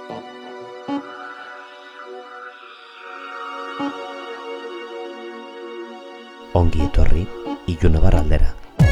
Ongi etorri Ilunabar aldera.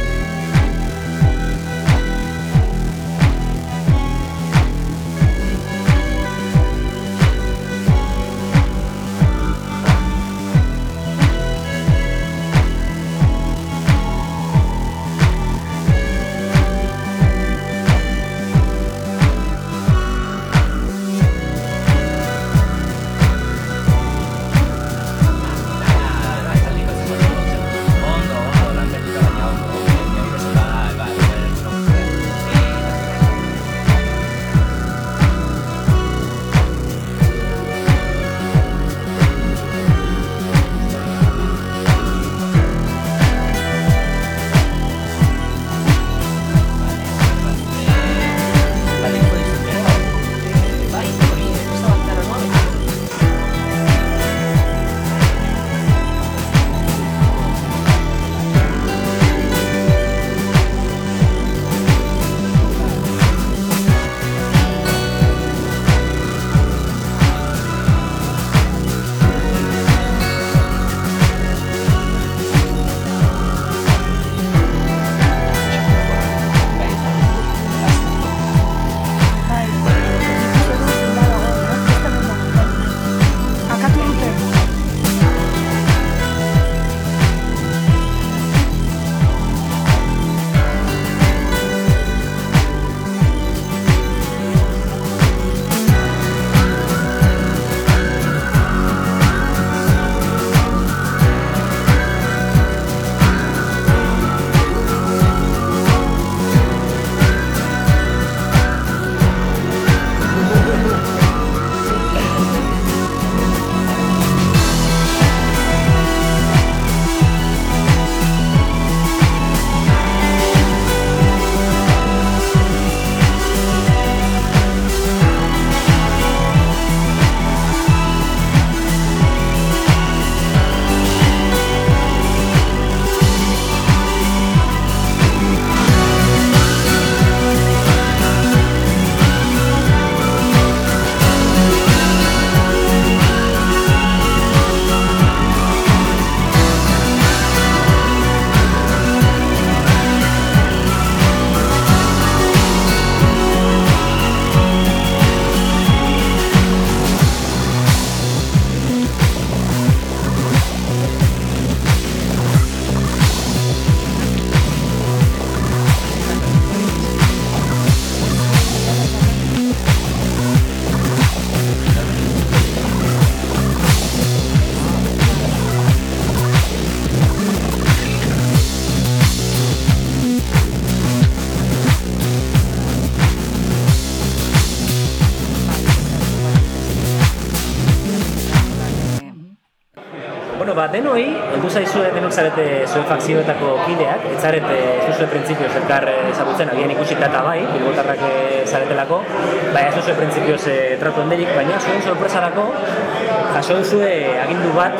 Denoi, heldu zaizue denok zarete zuen fakzioetako kideak, ez zarete ez duzue printzipioz elkar ezagutzen, agian ikusita eta bai, bilbotarrak zaretelako, baina ez duzue printzipioz tratu handerik, baina zuen sorpresarako jaso duzue agindu bat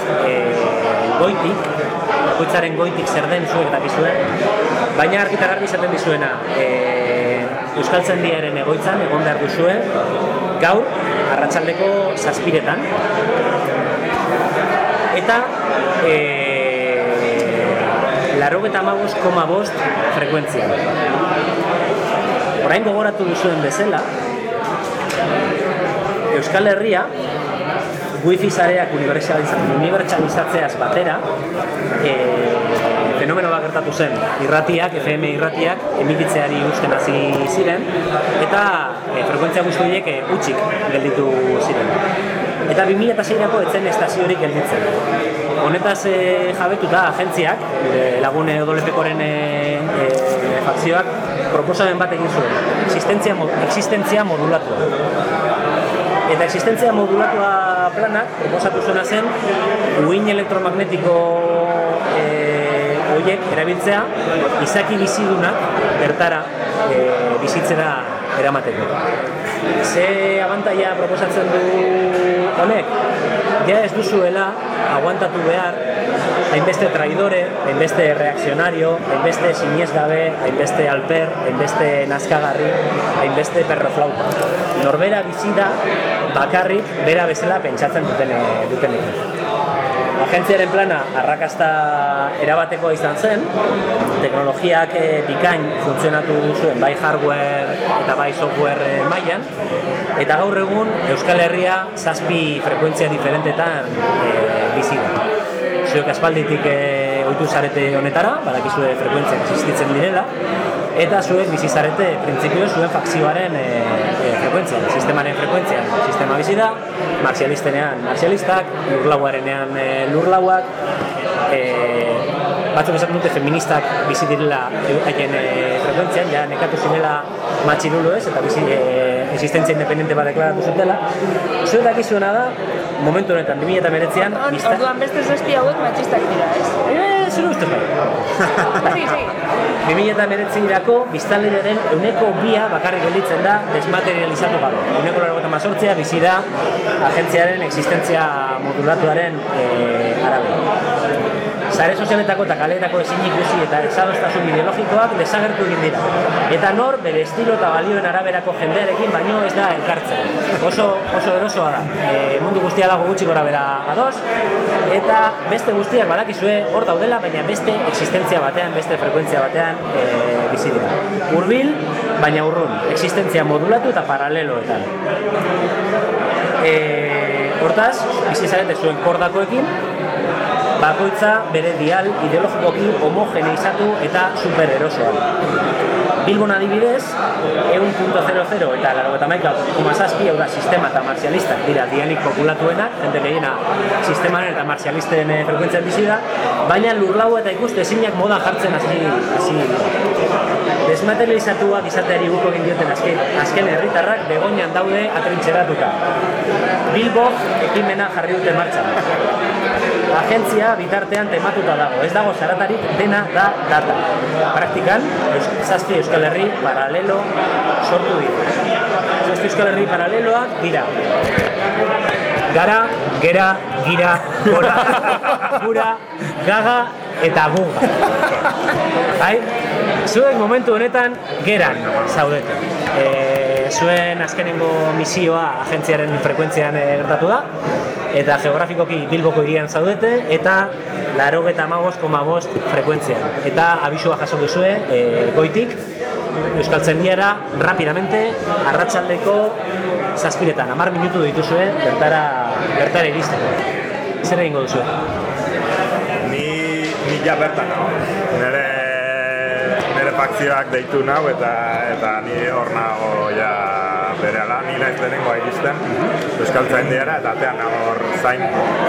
goitik, bakoitzaren goitik zer den zuek dakizue, baina argi eta garbi izaten dizuena, Euskaltzaindiaren egoitzan egon behar duzue, gaur, arratsaldeko 7:00, eta 95,5 frekuentzia. Orain gogoratu duzuen bezala, Euskal Herria wifi sareak unibertsalizatzeaz batera fenomeno bat gertatu zen. Irratiak, FM irratiak emititzeari uzten hasi ziren eta frekuentzia guzti horiek hutsik gelditu ziren. Eta 2006ko etzen estaziorik gelditzen. Honetaz jabetuta agentziak, lagun Odolepekoren fakzioak, proposamen bat egin zuen, existentzia modulatua. Eta existentzia modulatua planak proposatu zuena zen uhin elektromagnetiko horiek erabiltzea izaki bizidunak bertara bizitzera eramateko. Ze abantaila proposatzen du honek, ja ez duzuela aguantatu behar hainbeste traidore, hainbeste reakzionario, hainbeste siniesgabe, hainbeste alper, hainbeste nazkagarri, hainbeste perroflauta. Norbera bizi da bakarrik bera bezala pentsatzen dutenek. Agentziaren plana arrakasta erabatekoa izan zen, teknologiak bikain funtzionatu zuen bai hardware eta bai software mailan, eta gaur egun Euskal Herria 7 frekuentzia diferentetan bizi da. Zuek aspalditik ohitu zarete honetara, badakizue frekuentziak existitzen direla, eta zuek bizi zarete printzipioz zuen fakzioaren frekuentzia, sistemaren frekuentzia. Sistema bizi da, marxialistenean marxialistak, lurlauarenean lurlauak, batzuk esaten dute feministak bizi direla haien frekuentzian, ja nekatu zinela matxirulo ez, eta bizi existentzia independente bat deklaratu zutela. Zuek dakizuena da, momentu honetan, 2019an... Orduan beste 7 hauek matxistak dira, ez? Zure ustez bai. Segi. 2019erako biztanleriaren 2% bakarrik gelditzen da desmaterializatu gabe. 98% bizi da agentziaren existentzia modulatuaren arabera. Sare sozialetako eta kaleetako ezin ikusi eta desadostasun ideologikoak desagertu egin dira. Eta nor bere estilo eta balioen araberako jendearekin baino ez da elkartzen. Oso erosoa da. Mundu guztia dago gutxi gorabehera ados, eta beste guztiak badakizue hor daudela, baina beste existentzia batean, beste frekuentzia batean bizi dira. Hurbil, baina urrun, existentzia modulatu eta paraleloetan. Hortaz, bizi zarete zuen kordakoekin, bakoitza bere dial ideologikoki homogeneizatu eta supererosoa. Bilbon adibidez, 1.00 eta 91,7 hau da sistema eta marxialistak dira dialik populatuenak, jende gehiena sistemaren eta marxialisten frekuentzian bizi da, baina lurlau eta ikuste ezinak modan jartzen hasi. Desmaterializatuak izateari uko egin dioten azken herritarrak Begoñan daude atrintxeratuta. Bilbok ekimena jarri dute martxan. Agentzia bitartean tematuta dago, ez dago zaratarik, dena da data. Praktikan, 7 Euskal Herri paralelo sortu dira. 7 Euskal Herri paraleloak dira. Gara, gera, gira, gora, gura, gaga eta guga. Zuek momentu honetan geran zaudete. Zuen azkenengo misioa agentziaren frekuentzian gertatu da, eta geografikoki Bilboko hirian zaudete, eta 95,5 frekuentzian. Eta abisua jaso duzue goitik, Euskaltzaindiara, rapidamente, arratsaldeko 7:00, 10 minutu dituzue, bertara iristeko. Zer egingo duzue? Ni ja bertan nago. Nire fakzioak deitu nau eta ni hor nago ja berehala, ni naiz lehenengoa iristen Euskaltzaindiara eta atean nago hor zain.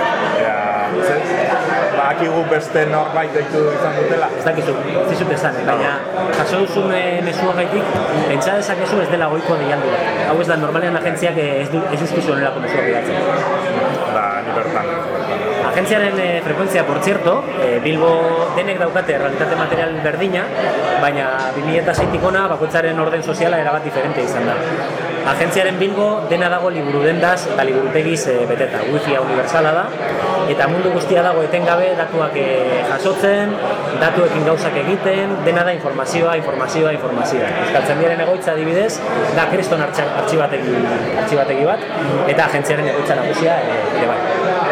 Badakigu beste norbait deitu izan dutela? Ez dakizu, ez dizut esan, baina jaso duzun mezuagaitik, pentsa dezakezu ez dela goiko deialdu bat. Hau ez da, normalean agentziak ez dizkizu honelako mezuak bilatzen. Ni bertan. Agentziaren frekuentzia, por cierto, Bilbo denek daukate realitate material berdina, baina 2006tik ona bakoitzaren orden soziala erabat diferente izan da. Agentziaren Bilbo dena dago liburu dendaz eta liburutegiz beteta, wifi universala da, eta mundu guztia dago etengabe datuak jasotzen, datuekin gauzak egiten, dena da informazioa. Euskaltzaindiaren egoitza adibidez, da kriston artxibategi bat, eta agentziaren egoitza nagusia ere bai.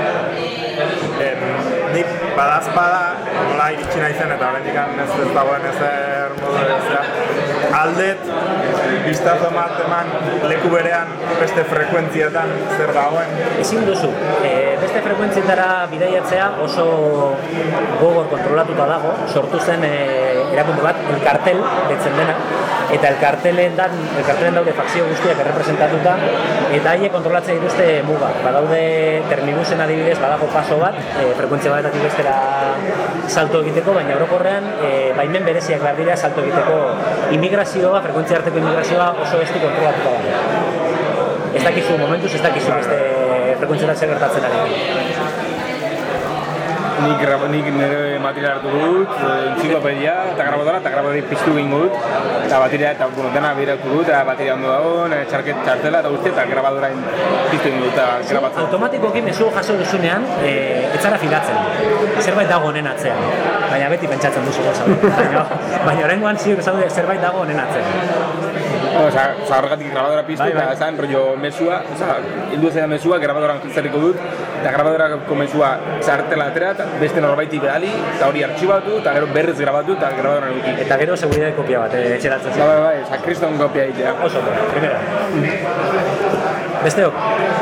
Nik badazpada nola iritsi naizen eta oraindik ez dagoen ezer modu aldet biztazo eman leku berean beste frekuentzietan zer dagoen. Ezin duzu, beste frekuentzietara bidaiatzea oso gogor kontrolatuta dago, sortu zen erakunde bat, elkartel betzen dena, eta elkartelen daude fakzio guztiak errepresentatuta, eta haiek kontrolatzen dituzte mugak. Badaude Termibusen adibidez, badago paso bat, frekuentzia batetik bestera salto egiteko, baina orokorrean baimen bereziak behar dira salto egiteko immigrazioa, frekuentzia arteko immigrazioa oso estu kontrolatuta dago. Ez dakizu momentuz, ez dakizu beste frekuentzietan zer gertatzen ari. Nik nire material hartu dut, entziklopedia eta grabadora piztu egingo dut, eta bateria eta dena behiratu dut, eta bateria ondo dago, txartela eta guzti, eta grabadora piztu egingo dut, eta grabatzen. Automatikoki mezu jaso duzunean, etzara filatzen. Zerbait dago honen atzean. Baina beti pentsatzen duzu gauza. Baina oraingoan ziur zaude zerbait dago honen atzean. Horregatik grabadora piztu, eta esan rollo mesua, hildu ezena mesua, grabadoran zerriko dut, eta grabadorako mesua txartela atera, eta beste norbaiti behali, eta hori artxibatu, eta gero berriz grabatu, eta grabadoran eduki. Eta gero seguridade kopia bat, etxeratzen zen. Bai, kriston kopia egitea. Oso, primera. Besteok?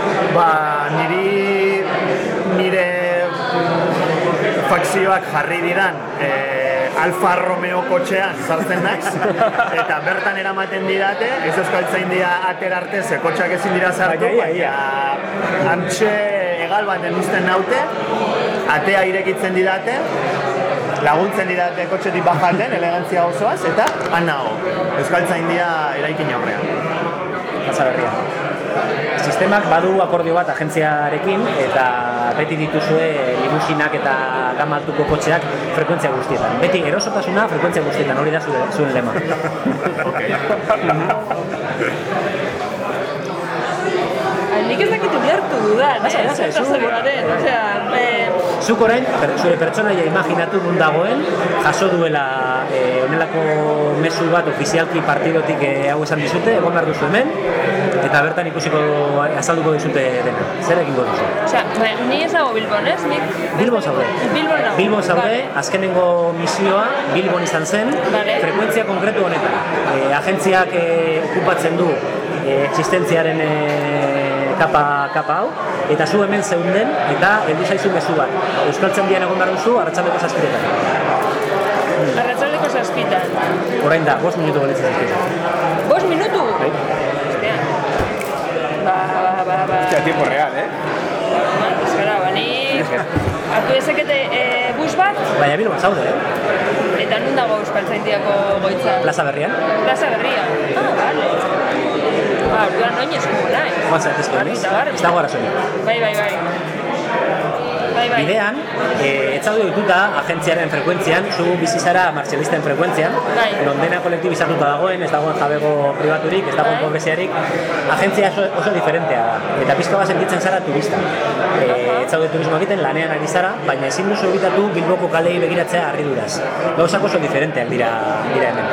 Nire fakzioak jarri didan Alfa Romeo kotxean sartzen naiz, eta bertan eramaten didate, ez euskaltzaindia atera arte, ze kotxeak ezin dira sartu, baina antxe egal baten uzten naute, atea irekitzen didate, laguntzen didate kotxetik bajaten, elegantzia osoaz, eta han nago, euskaltzaindia eraikin aurrean. Plaza Berria. Sistemak badu akordio bat agentziarekin eta beti dituzue limusinak eta gama altuko kotxeak frekuentzia guztietan. Beti erosotasuna frekuentzia guztietan, hori da zuen lema. Nik ez dakit ulertu dudan, Zuk orain, zure pertsonaia imaginatu nun dagoen, jaso duela honelako mezu bat ofizialki partidotik hau esan dizute, egon behar duzu hemen, eta bertan ikusiko azalduko dizute dena. Zer egingo duzu? Osea, ni ez dago Bilbon, ez? Bilbon zaude. Bilbon zaude, azkenengo misioa Bilbon izan zen, frekuentzia konkretu honetan. Agentziak okupatzen du existentziaren kapa hau, eta zu hemen zeunden, eta heldu zaizu mezu bat. Euskaltzaindian egon behar duzu, arratsaldeko 7:00. Arratsaldeko 7:00. Orain da, 5 minutu galitzen zaizu. 5 minutu? Bai. Hostia, tiempo real, Eskara, ni hartu dezakete bus bat? Baina Bilbon zaude, Eta nun dago Euskaltzaindiako goitza? Plaza Berrian. Plaza Berrian. Vale. Orduan noin eskumo nahi. Joan zaitezke, ez dago arazonik. Bai. Bidean, ez zaude dituta agentziaren frekuentzian, zu bizizara martxelisten frekuentzian, non dena kolektibizatuta dagoen, ez dagoen jabego pribaturik, ez dagoen pobreziarik, agentzia oso diferentea da, eta pizka bat sentitzen zara turista. Ez zaude turismo egiten, lanean ari zara, baina ezin duzu egitatu Bilboko kalei begiratzea harriduraz. Gauzak oso diferenteak dira hemen.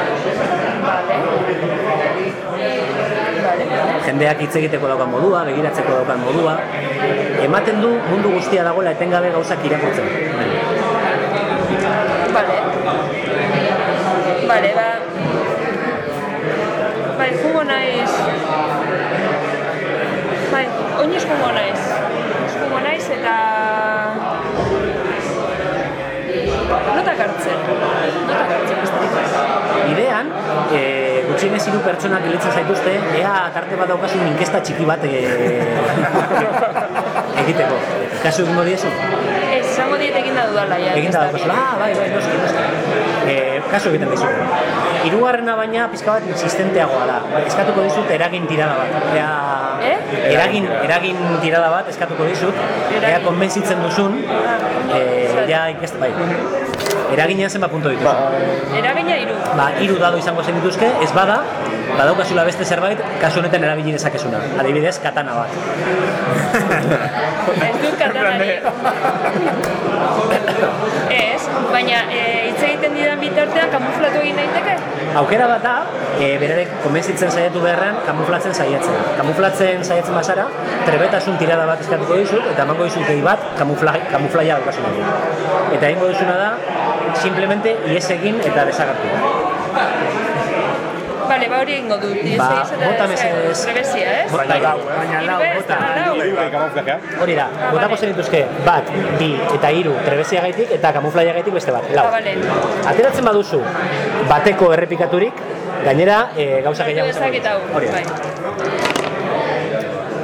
Jendeak hitz egiteko daukan modua, begiratzeko daukan modua, ematen du mundu guztia dagoela etengabe gauzak irakurtzen. Bai, jungo naiz. Oinez jungo naiz eta notak hartzen Bidean, gutxienez 3 pertsonak gilitzen zaituzte, ea tarte bat daukasun inkesta txiki bat egiteko. Kasu egingo diezu? Ez, izango diet eginda dudala. Eginda daukazu, bai, noski. Kasu egiten dizugu. 3. baina pizka bat insistenteagoa da. Eskatuko dizut eragin tirada bat. Eragin tirada bat eskatuko dizut, ea konbentzitzen duzun, inkesta, bai. Eraginean zenbat punto dituzu? Eragina 3. 3 dado izango zen dituzke, ez bada, badaukazula beste zerbait, kasu honetan erabili dezakezuna. Adibidez, katana bat. Ez dut katanarik. Ez, baina hitz egiten didan bitartean kamuflatu egin daiteke? Aukera bat da, berarek konbentzitzen saiatu beharrean, kamuflatzen saiatzen. Kamuflatzen saiatzen bazara, trebetasun tirada bat eskatuko dizut, eta emango dizut gehi bat, kamuflaia daukazuna. Eta egingo duzuna da, simplemente ies egin eta desagertu. Bale, hori egingo dut. Bota mesedez. Trebezia, ez? Baina lau, bota. Hori da, botako zen dituzke, 1, 2 eta 3 trebezia gaitik eta kamuflaia gaitik beste bat, 4. Ateratzen baduzu, bateko errepikaturik, gainera gauza gehiago izango. Hori da.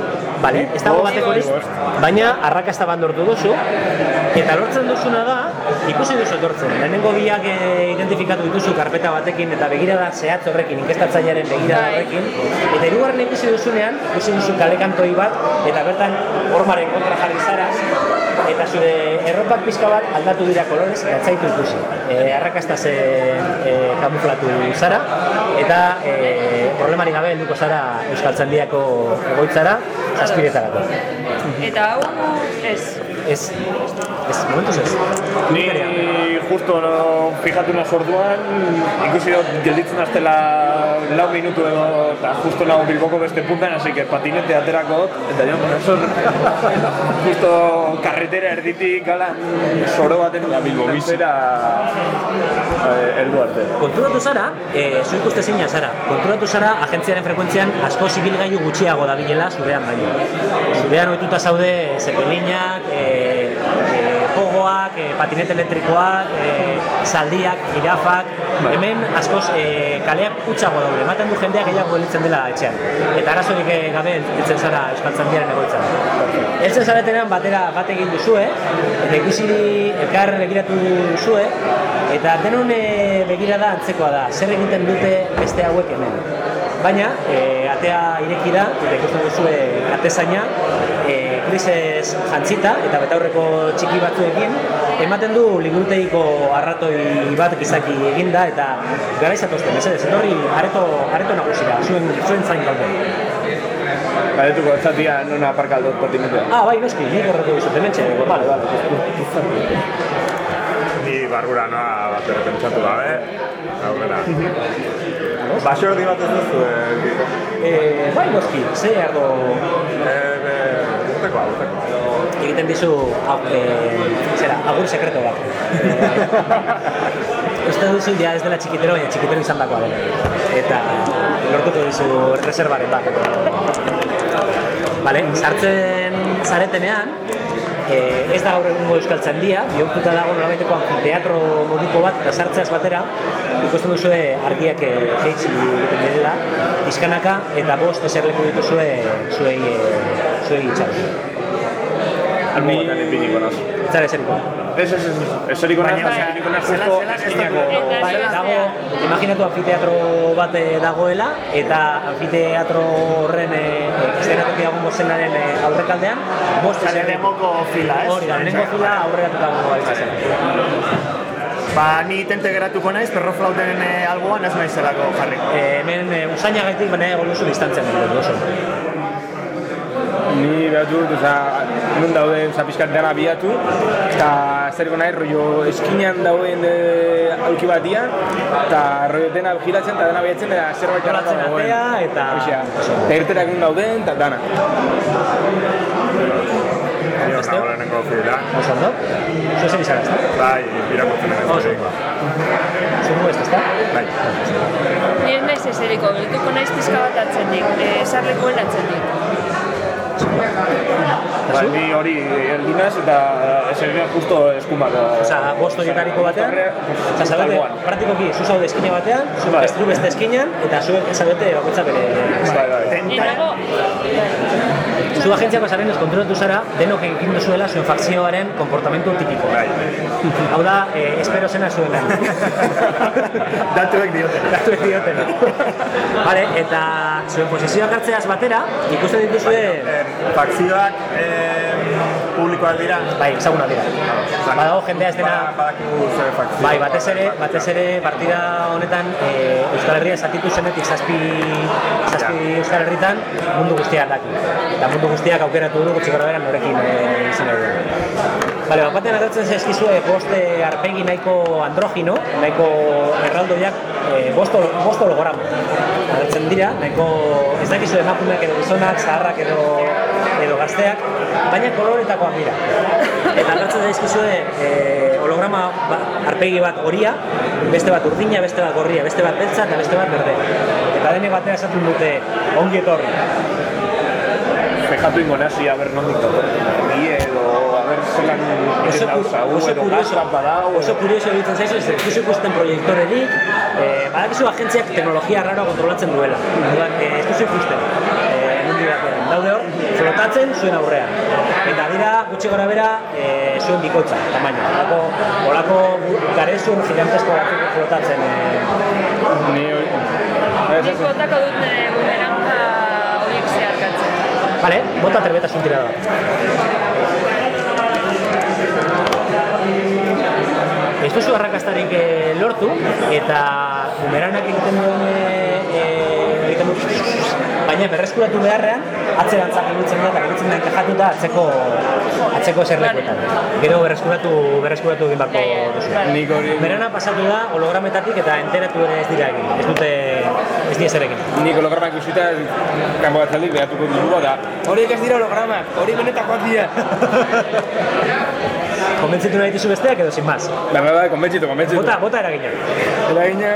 Vale, ez dago bateko hori, baina arrakasta bat lortu duzu, eta lortzen duzuna da, ikusi duzu etortzen. Lehenengo biak identifikatu dituzu karpeta batekin eta begirada zehatz horrekin, inkestatzailearen begirada horrekin, eta hirugarren ikusi duzunean, ikusi duzu kalekantoi bat, eta bertan hormaren kontra jarri zara, eta zure erropak pixka bat aldatu dira kolorez, eta etzaitu ikusi. Arrakastaz kamuflatu zara, eta problemari gabe helduko zara Euskaltzaindiako egoitzara, zazpiretarako. Eta hau ez. Momentuz ez. Ni justo fijatu naz orduan, ikusi dut gelditzen aztela 4 minutu edo, eta justo nago Bilboko beste puntan, así que patinete aterako dut, eta jo, justo karretera erditik galan soro baten Bilbo bizera heldu arte. Konturatu zara, zu ikuste zeina zara, konturatu zara agentziaren frekuentzian asko zibilgailu gutxiago dabilela zurean baino. Zurean ohituta zaude zepelinak, pogoak, patinete elektrikoak, zaldiak, jirafak, hemen askoz kaleak utxago daude, ematen du jendeak gehiago elitzen dela etxean. Eta arazorik gabe elitzen zara Euskaltzaindiaren egoitzan. Eltzen zaretenean bat egin duzue, eta ikusi elkar begiratu duzue, eta denon begirada antzekoa da, zer egiten dute beste hauek hemen. Baina, atea ireki da, eta ikusten duzue atezaina, krisez jantzita eta betaurreko txiki batzuekin, ematen du liburutegiko arratoi bat gizaki eginda eta gara izatozten, ez etorri areto nagusira, zuen zain gaude. Baretuko etzatia non aparkaldot patinetea. Bai, noski, nik horretu dizut, hementxe, bale. Ni barrura noa bat ere pentsatu gabe, aurrera. Basordi bat ez duzu, Bilbo? Bai, noski, ze ardo... Urteko. Egiten dizu, agur sekreto bat. Uste duzu, ja ez dela txikitero, baina txikitero izan dakoa dela. Eta lortuko dizu reservaren bat. Vale, sartzen zaretenean, ez da gaur egungo Euskaltzaindia, bihurtuta dago nolabaiteko anfiteatro moduko bat, eta sartzeaz batera, ikusten duzue argiak jeitsi egiten direla, pixkanaka, eta 5 eserleku dituzue zuei itxaron. Albo batean ipiniko naz. Zara eseriko. Eseriko naz, justo eskinako. Dago, imaginatu anfiteatro bat dagoela, eta anfiteatro horren eszenatoki dago zenaren aurrekaldean, 5 eserleku. Lehenengoko fila, ez? Hori da, lehenengo fila aurreratuta dago balitzen. Ni tente geratuko naiz, perroflauten alboan ez naizelako jarriko. Hemen usainagaitik baina egon duzu distantzian duzu. Ni behar dut, nun dauden pixkat dena biatu, eta zeriko nahi, rollo eskinean dauen aulki batian, eta rollo dena gilatzen eta dena biatzen, eta zerbait jarrata dagoen. Eta erterak nun dauden, eta dana. Nio nago lehenengo fila. Oso ondo? Zu zer izan, ezta? Bai, irakurtzen ez. Zungu ez, ezta? Bai. Ni ez naiz eseriko, gelituko naiz pizka bat atzendik, sarlekoen atzendik. Ni hori eldinaz eta eserikoan justo eskumako. Osa, 5 horietariko batean, zabete, praktikoki, zu zaude eskina batean, zu beste eskinean, eta zuek zabete bakoitza bere. Ni nago, Zu agentziako zarenez konturatu zara, denok egin duzuela zuen fakzioaren konportamentu tipiko. Hau da, espero zena zuen lan. Datuek diotena. Vale, eta zuen posizioak hartzeaz batera, ikusten dituzue... Fakzioak publikoak dira? Bai, ezagunak dira. Badago jendea ez dena... Badakigu zer fakzioak. Bai, batez ere partida honetan Euskal Herria zatitu zenetik 7 Euskal Herritan mundu guztiak daki. Eta mundu guztiak aukeratu du gutxi gara norekin izan nahi du. Bale, batean agertzen zaizkizue 5 arpegi nahiko androgino, nahiko erraldoiak 5 hologramo. Agertzen dira, nahiko ez dakizu emakumeak edo gizonak, zaharrak edo gazteak, baina koloretakoak dira. Eta agertzen zaizkizue holograma arpegi bat horia, beste bat urdina, beste bat gorria, beste bat beltza eta beste bat berde. Eta denek batera esaten dute ongi etorri. Fejatu ingo nazi, aber nondik datorren edo, aber zelan edo gazrak badau. Oso kurioso egiten zaizu, ez duzu ikusten proiektorerik, badakizu agentziak teknologia arraroa kontrolatzen duela. Ez duzu ikusten. batean. Daude hor, flotatzen zuen aurrean. Eta dira, gutxi gora bera, zuen bikotza, tamaina. Olako garezun gigantesko batzuk flotatzen. Nik botako dut bumeranga horiek zeharkatzen. Bale, bota terbetasun tirada bat. Ez duzu arrakastarik lortu, eta bumeranak egiten duen baina berreskuratu beharrean, atzerantzak iruditzen da, eta iruditzen da enkajatuta atzeko eserlekuetan. Gero berreskuratu egin bako duzu. Berana pasatu da hologrametatik eta enteratu ere ez dira egin, ez dira zer egin. Nik hologramak ikusita, kanpo batzaldik behatuko dugu da, horiek ez dira hologramak, hori benetakoak dira. Konbentzitu nahi dizu besteak edo sin más? Bai, konbentzitu. Bota eragina. Eragina...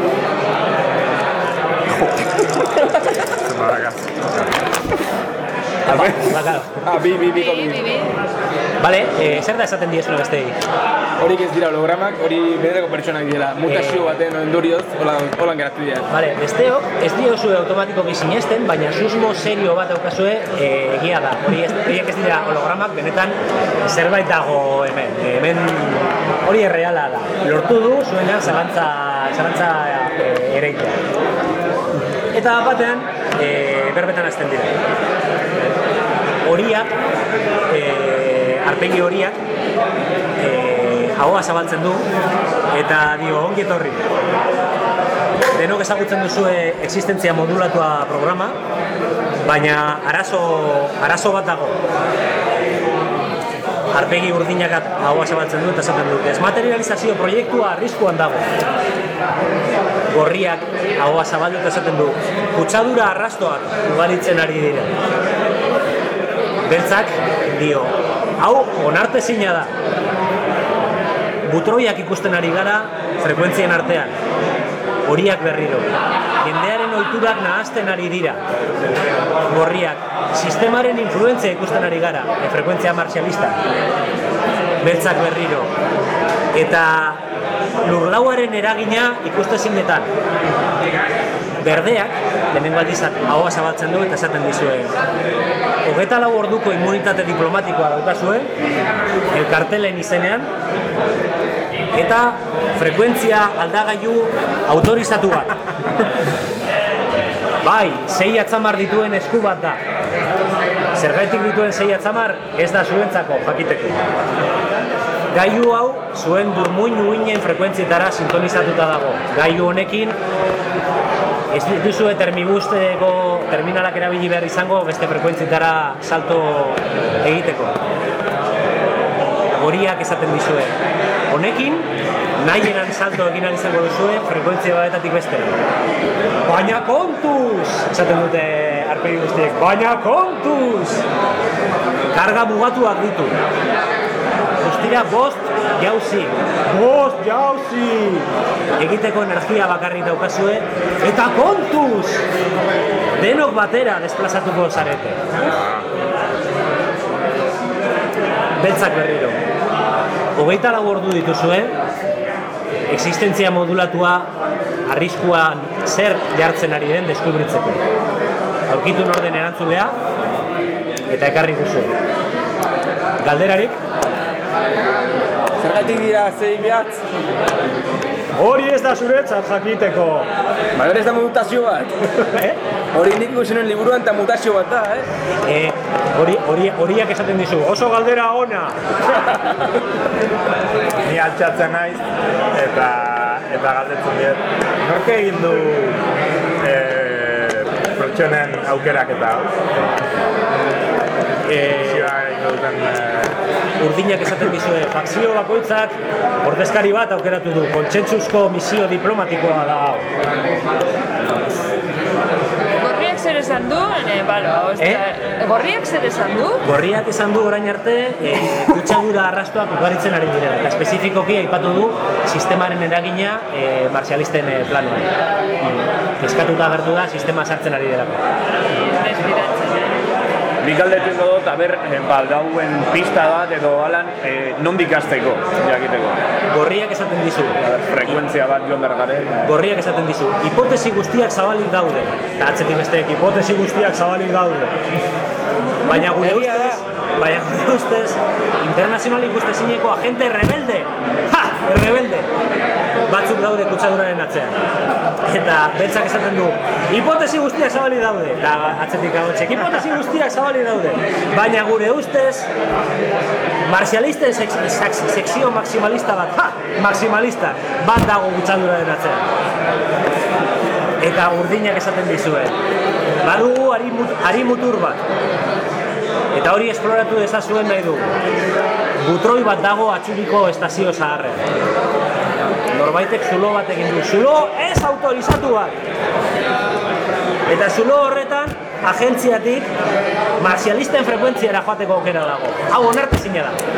Bi. Bale, zer da esaten diezuna bestei? Horiek ez dira hologramak, hori benetako pertsonak dira. Mutazio baten ondorioz, holan geratu dira. Bale, besteok ez diozue automatikoki sinesten, baina susmo serio bat daukazue egia da. Horiek ez dira hologramak, benetan zerbait dago hemen. Hemen hori erreala da. Lortu du zuenean zalantza ereitea. Eta batean, berbetan hasten dira. Horiak, arpegi horiak, ahoa zabaltzen du, eta dio, ongi etorri. Denok ezagutzen duzue existentzia modulatua programa, baina arazo bat dago. Arpegi urdinak ahoa zabaltzen du eta esaten du. Desmaterializazio proiektua arriskuan dago. Gorriak ahoa zabaldu eta esaten du. Kutsadura arrastoak ugaritzen ari dira. Beltzak dio, hau onartezina da. Butroiak ikusten ari gara frekuentzien artean. Horiak berriro. Jendearen ohiturak nahazten ari dira. Gorriak, sistemaren influentzia ikusten ari gara, frekuentzia marxialista. Beltzak berriro. Eta lurlauaren eragina ikustezinetan. Berdeak, lehenengo aldizat ahoa zabaltzen du eta esaten dizue. 24 orduko immunitate diplomatikoa daukazue, elkartelen izenean, eta frekuentzia aldagailu autorizatu bat. Bai, 6 atzamar dituen esku bat da. Zergaitik dituen 6 atzamar ez da zuentzako jakiteko. Gailu hau zuen burmuin-uinen frekuentzietara sintonizatuta dago. Gailu honekin ez duzue termibusteko terminalak erabili behar izango beste frekuentzietara salto egiteko. Horiak esaten dizue. Honekin, nahi eran salto egin izango duzue frekuentzia batetatik bestera. Baina kontuz! Esaten dute arpegi guztiek. Baina kontuz! Karga mugatuak ditu. Guztira 5 jauzi. 5 jauzi! Egiteko energia bakarrik daukazue. Eta kontuz! Denok batera desplazatuko zarete. Beltzak berriro. 24 ordu dituzue, existentzia modulatua arriskuan zer jartzen ari den deskubritzeko. Aurkitu norden erantzulea eta ekarri duzu. Galderarik? Zergatik dira zei behatz? Hori ez da zuretzat jakiteko. Baina ez da mutazio bat. Hori nik ikusen liburuan eta mutazio bat da, Horiak esaten dizu, oso galdera ona! Ni altxatzen naiz eta galdetzen diet. Nork egin du pertsonen aukeraketa? Urdinak esaten dizue, fakzio bakoitzak ordezkari bat aukeratu du, kontsentsuzko misio diplomatikoa da hau. Gorriak zer esan du? Gorriak zer esan du? Gorriak esan du orain arte kutsadura arrastoak ugaritzen ari direla, eta espezifikoki aipatu du sistemaren eragina marxialisten planoan. Eskatuta agertu da sistema sartzen ari delako. nik galdetzen dut, dauen pista bat edo alan nondik hasteko, jakiteko. Gorriak esaten dizu. Frekuentzia bat joan behar garen. Gorriak esaten dizu. Hipotesi guztiak zabalik daude. Eta atzetik besteek, hipotesi guztiak zabalik daude. Baina gure ustez, internazional ikustezineko agente rebelde. Rebelde. Batzuk daude kutsaduraren atzean. Eta beltzak esaten du, hipotesi guztiak zabalik daude. Eta atzetik agotxek, hipotesi guztiak zabalik daude. Baina gure ustez, marzialisten sekzio maximalista bat, maximalista, bat dago kutsaduraren atzean. Eta urdinak esaten dizue. Badugu hari mutur bat. Eta hori esploratu dezazuen nahi du. Butroi bat dago atxuriko estazio zaharren. Norbaitek zulo bat egin du. Zulo ez autorizatu bat! Eta zulo horretan, agentziatik, marzialisten frekuentziara joateko aukera dago. Hau onartezina da.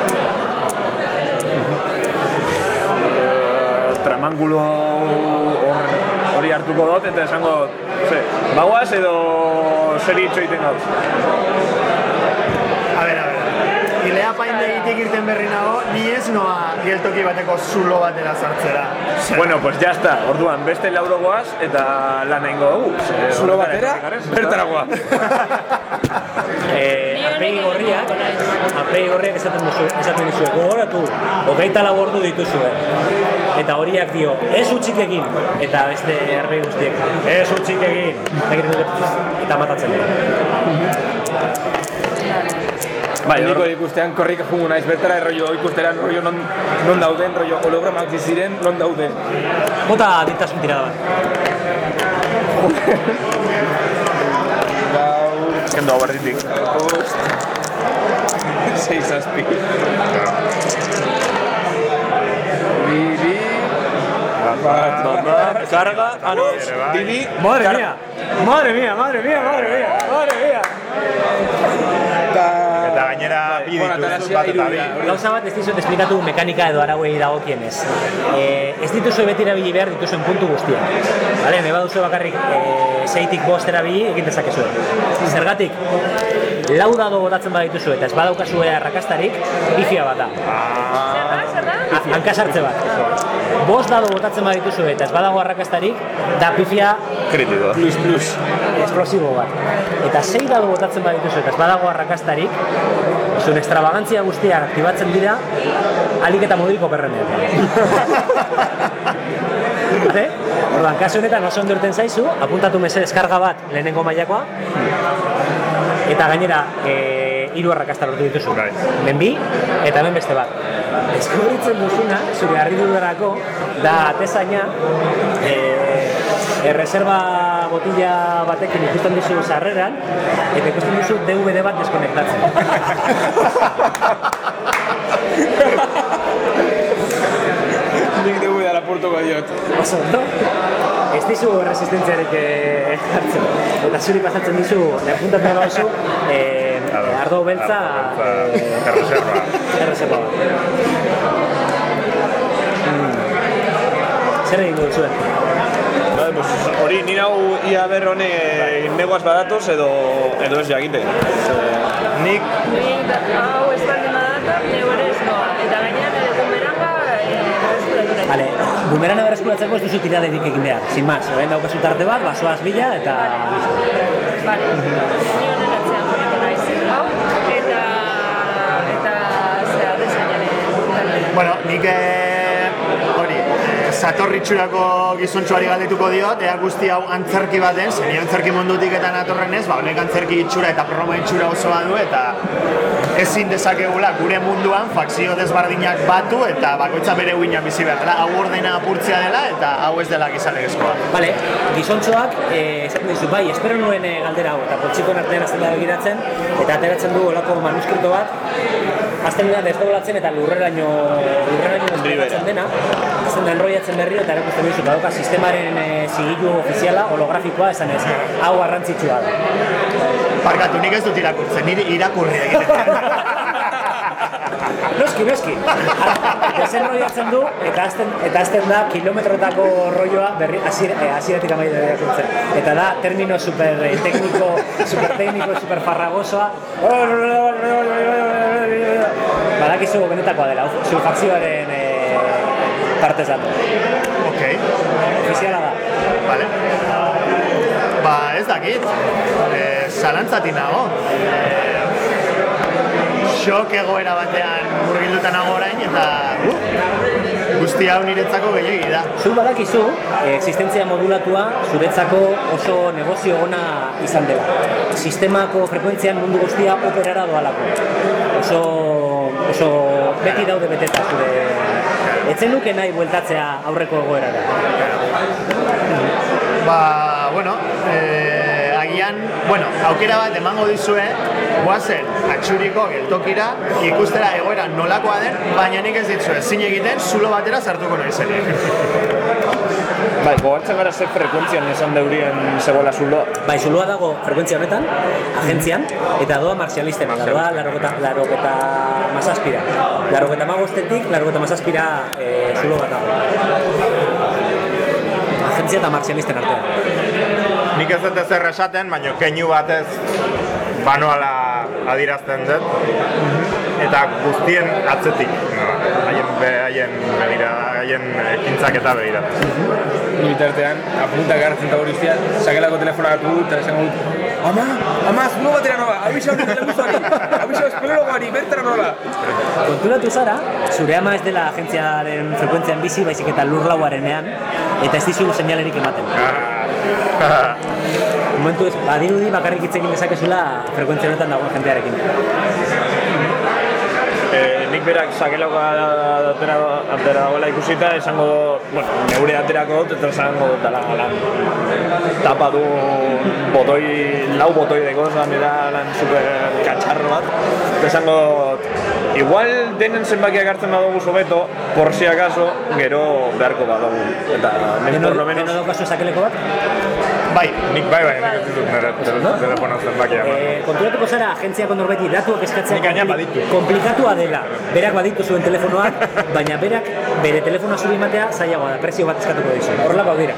Tramangulo hori hartuko dut eta esango bagoaz edo zer hitz egiten gauz? A ver. Ilea paindegitik irten berri nago, ni ez noa geltoki bateko zulo batera sartzera. Bueno, pues ya está. Orduan, beste laurogoaz eta lan egingo dugu. Zulo batera, bertaragoa. Aurpegi gorriak esaten duzu, gogoratu, 24 ordu dituzue. Eta horiak dio, ez utzik egin, eta beste aurpegi guztiek, ez utzik egin, eta matatzen dira. Bai, niko ikustean korrika jungu naiz bertara, ikusteran non dauden, hologramak ziren, non dauden. Bota ditasun tirada bat. Kendo hau berditik. 6 azpi. Bibi. Karga, Bibi. Madre mía. Eta gainera bi dituz bat eta bi. Gauza bat ez dizut esplikatu mekanika edo arauei dagokienez. Ez dituzue beti erabili behar dituzuen puntu guztiak. Bale, nahi baduzu bakarrik 6tik 5 erabili egin dezakezue. Zergatik, 4 dado botatzen badituzu eta ez badaukazue arrakastarik, pifia bat da. Zer da? Hankasartze bat. 5 dado botatzen badituzu eta ez badago arrakastarik, da pifia kritiko. Plus. Explosibo bat. Eta 6 dado botatzen badituzu eta ez badago arrakastarik, zuen extravagantzia guztiak aktibatzen dira, alik eta moduiko perrenean. Orduan, kasu honetan oso ondo irten zaizu, apuntatu mesedez karga bat lehenengo mailakoa, eta gainera 3 arrakasta lortu dituzu. Hemen 2 eta hemen beste bat. Deskubritzen duzuna, zure harridudarako, da atezaina, reserva botila batekin ikusten duzu sarreran, eta ikusten duzu DVD bat deskonektatzen. Nik DVD lapurtuko diot. Oso, no? Ez dizu resistentziarik hartzen. Eta zuri pasatzen dizu, apuntatu gauzu, ardo beltza... Erreserba bat. Zer egin dut zuen? Hori, nire hau ia berronek negoaz badatoz edo ez jakite. Nik hau ez baldin badator, neu ere ez noa. Eta gainera nire bumeranga berreskuratu nahi. Vale, bumerana berreskuratzeko ez duzu tiraderik egin behar. Sin más, orain daukazu tarte bat, basoaz bila eta... Vale, ni honen atzean joaneko naiz. Hau, eta zera desainaren. Bueno, nik hori, satorritxurako gizontxoari galdetuko diot, ea guzti hau antzerki baten, zen antzerki mundutik eta natorrenez, honek antzerki itxura eta proma itxura oso badu, eta ezin dezakegula gure munduan fakzio desbardinak batu eta bakoitza bere uinak bizi behar dela, hau ordena apurtzea dela eta hau ez dela gizalegezkoa. Vale, gizontxoak, esaten dizu, bai, espero nuen galdera hau, eta poltsikoen artean azten da begiratzen, eta ateratzen du olako manuskrito bat, azten dira desdoblatzen eta lurreraino desdoblatzen dena, azten da enroiatzen berriro eta erakusten duzu, badoka sistemaren zigilu ofiziala, holografikoa, esan ez, hau garrantzitsua da. Barkatu, nik ez dut irakurtzen, nire irakurri egiten. Noski. Zer rolloatzen du, eta azten da kilometrotako rolloa hasieratik amaiera irakurtzen. Eta da, termino super técnico, super farragosoa. Badakizu benetakoa dela, sulfakzioaren partez dato. Ok. Ofiziala da. Vale. Ba, ez dakit, zalantzati nago. Xok egoera batean murgilduta nago orain, eta guzti hau niretzako gehiegi da. Zuk badakizu, existentzia modulatua zuretzako oso negozio ona izan dela. Sistemako frekuentzian mundu guztia operara doalako. Oso beti daude beteta zure... Etzen nuke nahi bueltatzea aurreko egoerara. Ba, agian, aukera bat emango dizue, guazen atxuriko geltokira, ikustera egoera nolakoa den, baina nik ez ditzue, zin egiten, zulo batera sartuko naizenik. Bai, gogartzen gara ze frekuentzian esan deurien zegoela zuloa. Bai, zuloa dago frekuentzia honetan, agentzian, eta doa marxialisten, doa 87. 85-etik 87 zulo bat dago. Agentzia eta marxialisten artean. Nik ez dut ezer esaten, baina keinu batez manuala adirazten dut, eta guztien atzetik, haien ekintzak eta begiratzen. Bitartean, apuntak hartzen eta hori ustean, sakelako telefonak hartu dut, eta esango dut, ama, zulo batera nola, abisa hori telebuzuari, abisa espelologoari, bertara nola. Konturatu zara, zure ama ez dela agentziaren frekuentzian bizi, baizik eta lurlauarenean, eta ez dizu seinalerik ematen. Momentu ez, badirudi bakarrik hitz egin dezakezula frekuentzia honetan dagoen jendearekin. Nik berak sakelako atera dagoela ikusita, esango neure aterako dut, eta esango dut lan tapa du lau botoi deko, lan super katxarro bat, eta esango igual denen zenbakiak hartzen badugu sobeto, por si acaso, gero beharko badugu. Eta Deno daukazu sakeleko bat? Bai, nik nik ez ditut nire telefono zenbakia. Konturatuko zara, agentziako norbeti datuak eskatzea komplikatua dela. Berak baditu zuen telefonoak, baina berak bere telefonoa zuri ematea zailagoa da, prezio bat eskatuko dizu. Horrelako dira.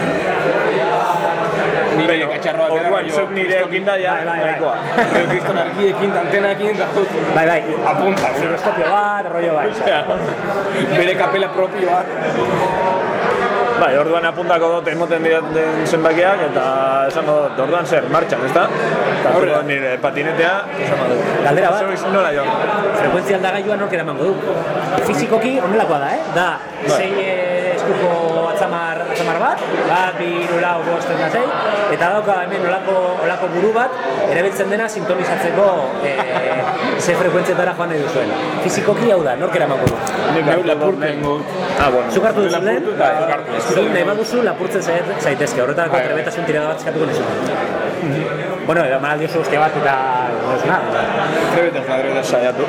Nire katxarroak orduan, zeuk nire ekin da, nahikoa. Kriston argiekin, antenakin, Bai, apunta. Giroscopio bat, rollo bat. Bere kapela propioa. Bai, orduan apuntako dut emoten didaten zenbakiak, eta esango dut, orduan zer, martxan, ezta? Eta nire patinetea, esango dut. Galdera bat? Nola jo? Frekuentzia aldagailua nork eramango du. Fizikoki honelakoa da, Da, 6 eskuko atzamar bat, 2, 3, 4, 5, 6, eta dauka hemen olako buru bat, erabiltzen dena sintonizatzeko ze frekuentzietara joan nahi duzuen. Fizikoki hau da, nork eramango du. Neu lapurten gut. Zuk hartu duzu lehen? Zuk nahi baduzu lapurtzen zaitezke, horretarako trebetasun tirada bat eskatuko nizu. Bueno, eman aldiozu ostia bat eta... Trebetaz saiatu.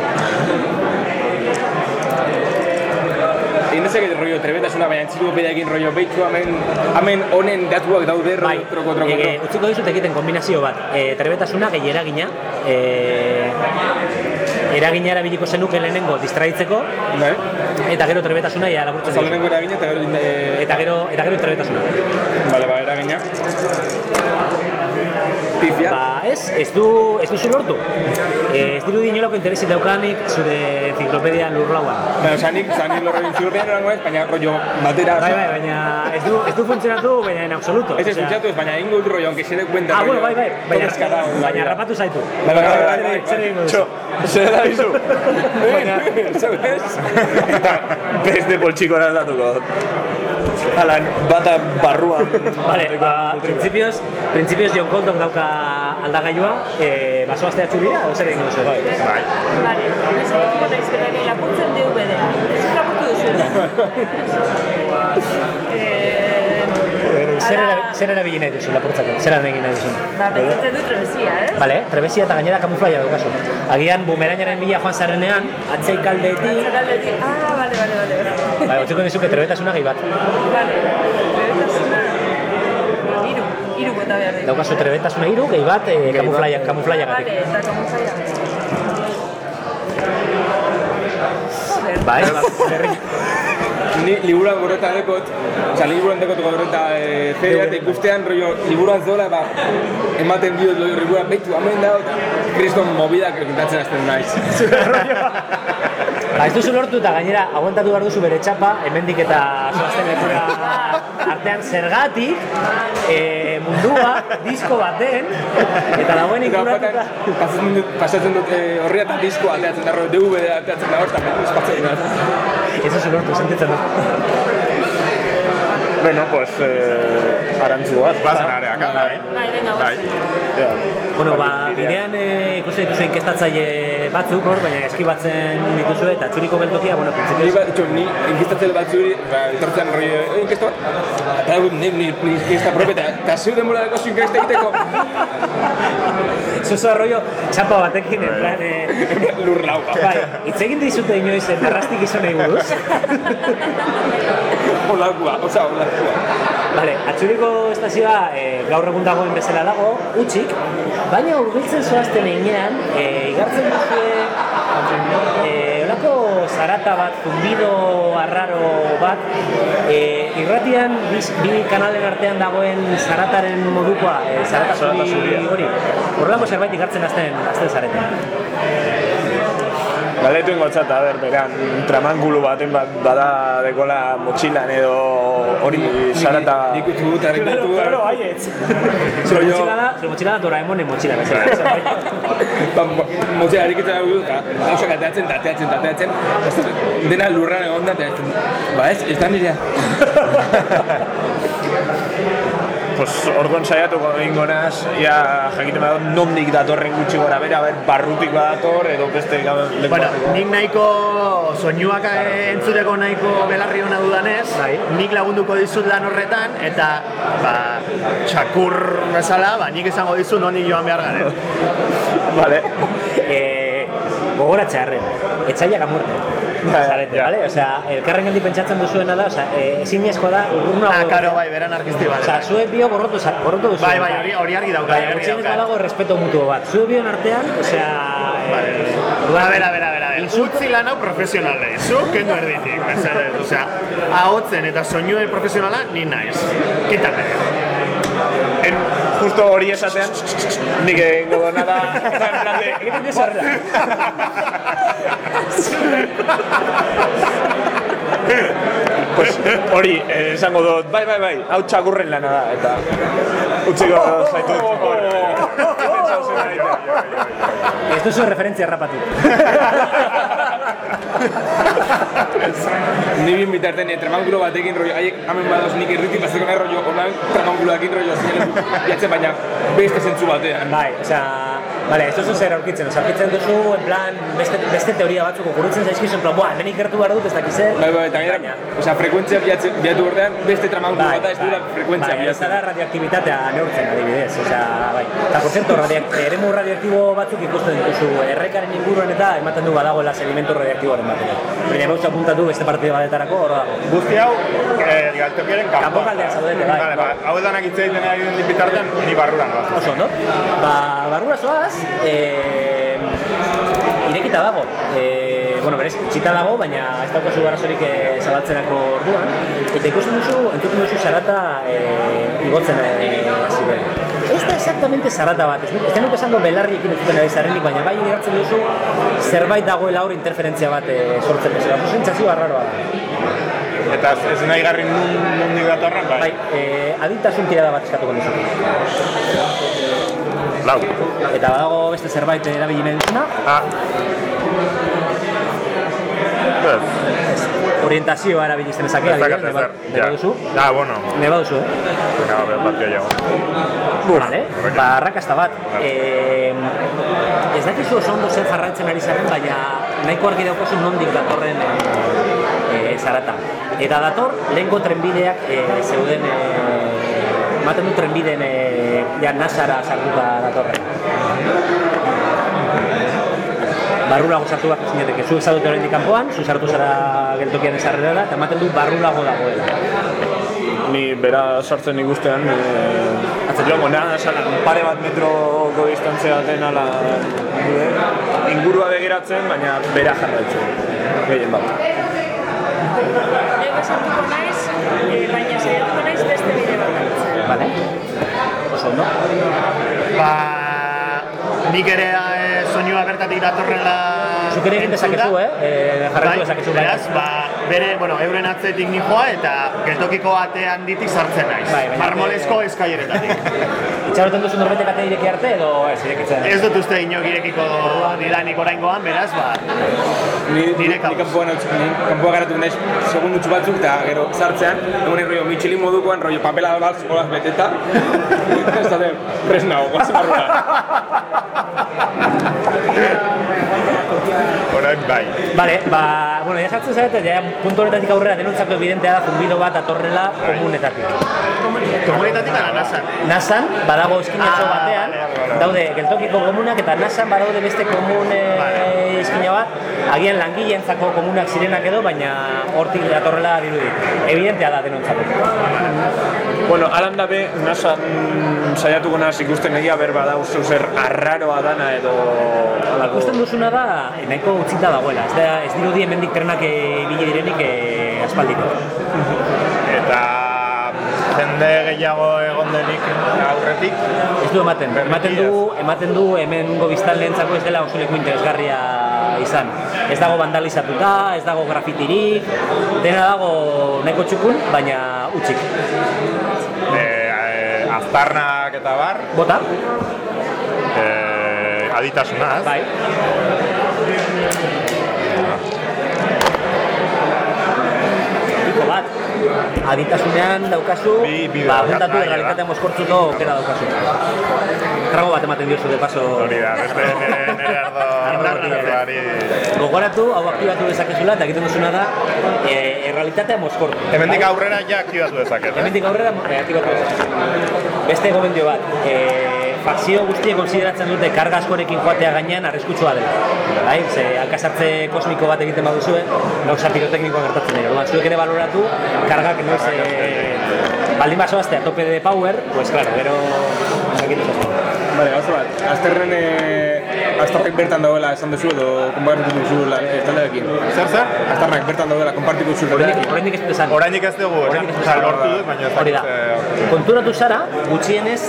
Egin dezakete rollo trebetasuna, baina entziklopedia rollo behitzu, hemen honen datuak daude rollo troko. Utziko dizut egiten kombinazio bat, trebetasuna gehi eragina, eragina erabiliko zenuke lehenengo distraitzeko, eta gero trebetasuna ia laburtzen dut. Lehenengo eragina eta gero trebetasuna. Bale, eragina. Pifia? Ba, ez duzu lortu. Ez dirudi inolako interesit daukanik zure enziklopedian lurlauan. Baina, zanik lorro enziklopedian erango ez, baina rollo batera... Bai, baina ez du funtzionatu, baina en absoluto. Ez funtzionatu ez, baina ingo dut rollo, aunque se dé cuenta... Bueno, bai, baina rapatu zaitu. Zer egin duzu? Zer da bizu? Zer ez? Eta beste poltsikora datuko. Alan, bata barruan. Vale, principios John Colton dauka aldagailua, basoaztea txubira, edo zer egin duzu? Bai. Vale, ez egin naiz berari lapurtzen diu bedea. Ez lapurtu duzu. Zer erabili nahi duzu lapurtzako? Zer egin nahi duzu? Pentsatzen du trebesia, Vale, trebesia eta gainera kamuflaia daukazu. Agian bumerainaren bila joan zarrenean, atzeik kaldeetik... Vale. Bai, utziko nizuke trebetasuna gehi bat. Vale, trebetasuna... Hiru bota behar ditu. Daukazu trebetasuna hiru, gehi bat kamuflaia gatik. Vale, eta kamuflaia. Bai, berri. Ni liburuan gorreta dekot, liburuan dekot gorreta fedeat ikustean, liburuan zola, ematen diot liburuan behitu, hemen dago, eta kriston mobidak egintatzen azten naiz. Ez duzu lortu eta gainera aguantatu behar duzu bere txapa, hemendik eta zoazten lekura artean zergatik mundua, disko baten, eta dagoen ikuratuta. Pasatzen dut horria eta diskoa ateatzen da, DVD ateatzen da hortan, espatzen dut. Ez duzu lortu, sentitzen dut. Bueno, pues, arantzu bat. Bazen areak, Bai, venga, bai. Bueno, bidean ikusi dituzu inkestatzaile batzuk hor, baina eskibatzen dituzu eta txuriko geltokia, bueno, printzipioz... Ni inkestatzaile batzuri, etortzen inkesta bat, eta ni inkesta prope, eta zeu denbora deko zu inkesta egiteko. Zuzo arroio txapa batekin, en plan... Lur lauka. Bai, hitz egin dizute inoiz errastik izonei buruz. Olakua. Vale, atxuriko estazioa gaur egun dagoen bezala dago, utxik, baina hurbiltzen zoazten einean, igartzen duzue olako zarata bat, zumbido arraro bat, irratian bi kanalen artean dagoen zarataren modukoa, zarata zuri hori, horrelako zerbait igartzen azten zareten. Galetu ingotzat, beran, tramangulu baten bada dekola motxilan edo hori zarata... Nik utu dut, harrikatu dut. Claro, haietz. Zure motxila da Doraemonen motxila. Motxila harrikatu dut, gauzak ateatzen, dena lurran egon da, ez da nirea. Pues orduan saiatuko egingo naz, jakiten badut nondik datorren gutxi gora bera, barrutik badator edo beste leku. Bueno, nik nahiko soinuak entzuteko nahiko belarri hona dudanez, nik lagunduko dizut lan horretan, eta txakur bezala, nik izango dizut nondik joan behar garen. Vale. Gogoratzea arren, etxaiak amurte. Zarete, vale? Osea, elkarren geldi pentsatzen duzuena da, ezinezkoa da, urrunago... Karo, zuek bio borrotu duzu. Bai, hori argi dauka. Gutxinez badago respeto mutuo bat. Zuek bion artean, osea... A ver. Utzi lan hau profesionalei, zu kendu erditik, osea, ahotzen eta soinuen profesionala ni naiz. Kitame. Justo hori esatean, nik egingo dona da... Egiten dizarra. Pues hori, esango dut, bai, hau txakurren lana da, eta utziko zaitu. Ez duzu referentzia errapatu. Ni bien bitartean, tramangulo batekin rollo, haiek hamen badoz nik irriti bazeko nahi rollo, onan tramanguloakin rollo zinelen jatzen, baina beste zentzu batean. Bai, osea, vale, ez duzu zer aurkitzen, aurkitzen duzu, en plan, beste teoria batzuk okurutzen zaizkizu, en plan, hemen ikertu behar dut ez dakizer. Bai, eta gainera, osea, frekuentzia bilatu ordean, beste tramangulo bata ez duela frekuentzia bilatzen. Bai, ez da radioaktibitatea neurtzen adibidez, osea, bai. Eta, por cierto, eremu radioaktibo batzuk ikusten dituzu, errekaren inguruan eta ematen du badagoela sedimentu radioaktiboaren batean. Baina gauza apuntatu beste partide batetarako, hor dago. Guzti hau, galtokiaren kanpo kaldean zaudete, bai. Hau edanak hitz egiten egiten bitartean, ni barruran goaz. Oso, no? Barrura zoaz, irekita dago. Bueno, berez, txita dago, baina ez daukazu garazorik zabaltzenako orduan. Eta entzuten duzu zarata igotzen hasi behar. Ez da exactamente zarata bat, ez denuk esango belarriekin entzuten ari zarrenik, baina bai igartzen duzu zerbait dagoela hor interferentzia bat sortzen bezala. Oso sentsazio arraroa da. Eta ez nahi garri nondik datorren, bai? Bai, adintasun tirada bat eskatuko nizuke. Lau. Eta badago beste zerbait erabili nahi duzuna? Orientazioa erabilizten ezake, adibidez, neba duzu? Bueno. Neba duzu, Bat gehiago. Vale, arrakasta bat. Ez dakizu oso ondo zer jarraitzen ari zaren, baina nahiko argi daukazu nondik datorren zarata. Eta dator, lehenko trenbideak zeuden, ematen du trenbideen nasara sartuta datorren. Barrulago sartu bat zineteke, zu ezadute horrendik kanpoan, zu sartu zara geltokian ezarrera eta ematen du barrulago dagoela. Ni bera sartzen ikustean, joango nena esalan, pare bat metroko distantzia baten ala ingurua begiratzen, baina bera jarraitzen. gehien bat. Ego sartuko naiz, baina saiatuko naiz beste bide bat hartzen. Vale. Oso ondo. Nik ere soinua bertatik datorrela... Zuk ere egin dezakezu, jarraitu dezakezu. Beraz, bere, euren atzetik nijoa eta geltokiko ate handitik sartzen naiz. Marmolezko eskaileretatik. Itxaroten duzu norbaitek atea ireki arte edo ez irekitzen? Ez dut uste inok irekiko didanik oraingoan, beraz, nire kauz. Ni kanpoa garatu naiz segundutxu batzuk eta gero sartzean, egun rollo Michelin modukoan, rollo papela bat, olaz beteta. Ez da de, presna, guazen barrura. Orain bai. Vale, ja sartzen zarete, puntu horretatik aurrera denontzako evidentea da zumbido bat atorrela komunetatik. Komunetatik ala nasan? Nasan, badago eskinatxo batean, daude geltokiko komunak eta nasan badaude beste komune eskina bat, agian langileentzako komunak zirenak edo, baina hortik atorrela dirudi. Evidentea da denontzako. Bueno, alan dabe, nasan saiatuko naz ikusten egia berba da uste zer arraroa dana edo... Ikusten duzuna da, nahiko utzita dagoela, ez dirudi hemendik trenak ibili direnik aspaldiko. Eta jende gehiago egon denik aurretik? Ez du ematen du hemengo biztanleentzako ez dela oso leku interesgarria izan. Ez dago vandalizatuta, ez dago grafitirik, dena dago nahiko txukun, baina utzik. Aztarnak eta bar? Bota? Aditasunaz? Bai. Biko bat. Aditasunean daukazu, juntatu errealitatea mozkortzuko aukera daukazu. Trago bat ematen diozu de paso. Hori da, beste nire ardoari. Gogoratu, hau aktibatu dezakezula, eta egiten duzuna da errealitatea mozkortu. Hemendik aurrera ja aktibatu dezaket. Hemendik aurrera aktibatu dezakezu. Beste gomendio bat, fakzio guztiek konsideratzen dute karga askorekin joatea gainean arriskutsua dela. Bai, ze alkasartze kosmiko bat egiten baduzue, gauza piroteknikoa gertatzen dira. Orduan, zuek ere baloratu, kargak noiz baldin basoazte a tope de power, pues claro, gero sakitu zazu. Bale, gauza bat, aztarnak bertan dauela esan duzu edo konpartitu duzu taldeekin. Zer? Aztarnak bertan dauela konpartitu duzu taldeekin. Oraindik ez dut esan. Oraindik ez dugu, lortu dut, baina ez hori da. Konturatu zara, gutxienez,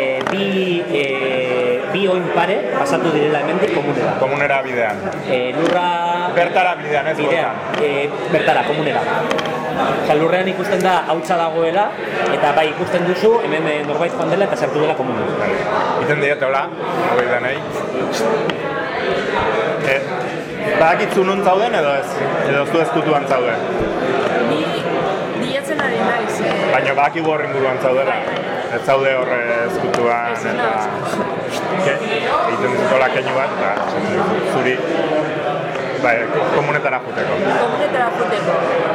bi oin pare pasatu direla hemendik komunera. Komunera bidean. Lurra... Bertara bidean, ez bidean. Bertara, komunera. Lurrean ikusten da hautsa dagoela, eta bai ikusten duzu, hemen norbait joan dela eta sartu dela komunera. Iten diote, hola, hori da nahi. Badakitzu nun zauden edo ez? Edo zu ezkutuan zauden? Ni bilatzen ari naiz. Baina badakigu horren buruan zaudela? Ez zaude horre ezkutuan eta... Egiten duzkola keinu bat eta zuri... komunetara juteko. Komunetara juteko.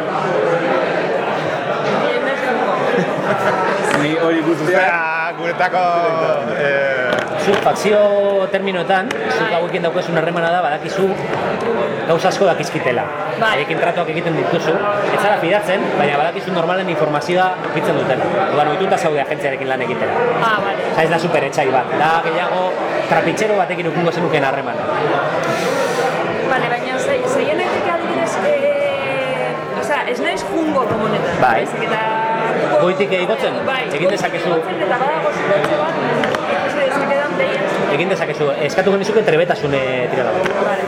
Ni hori guztia... Guretako... Zuk fakzio terminoetan, zuk hauekin daukasun harremana da, badakizu gauza asko dakizkitela. Haiekin tratuak egiten dituzu, ez zara fidatzen, baina badakizu normalen informazioa ukitzen dutela. Orduan, ohituta zaude agentziarekin lan egitera. Bale. Ez da superetxai bat, da gehiago trapitxero batekin ukungo zenukeen harremana. Bale, baina zeien egiteke adibidez, ez naiz jungo komunetan. Bai. Goitik igotzen? Bai, egin dezakezu. Eta badago zutotxe bat, ikusi dezakedan deien. Egin dezakezu, eskatu genizuke trebetasune tirada. Bale.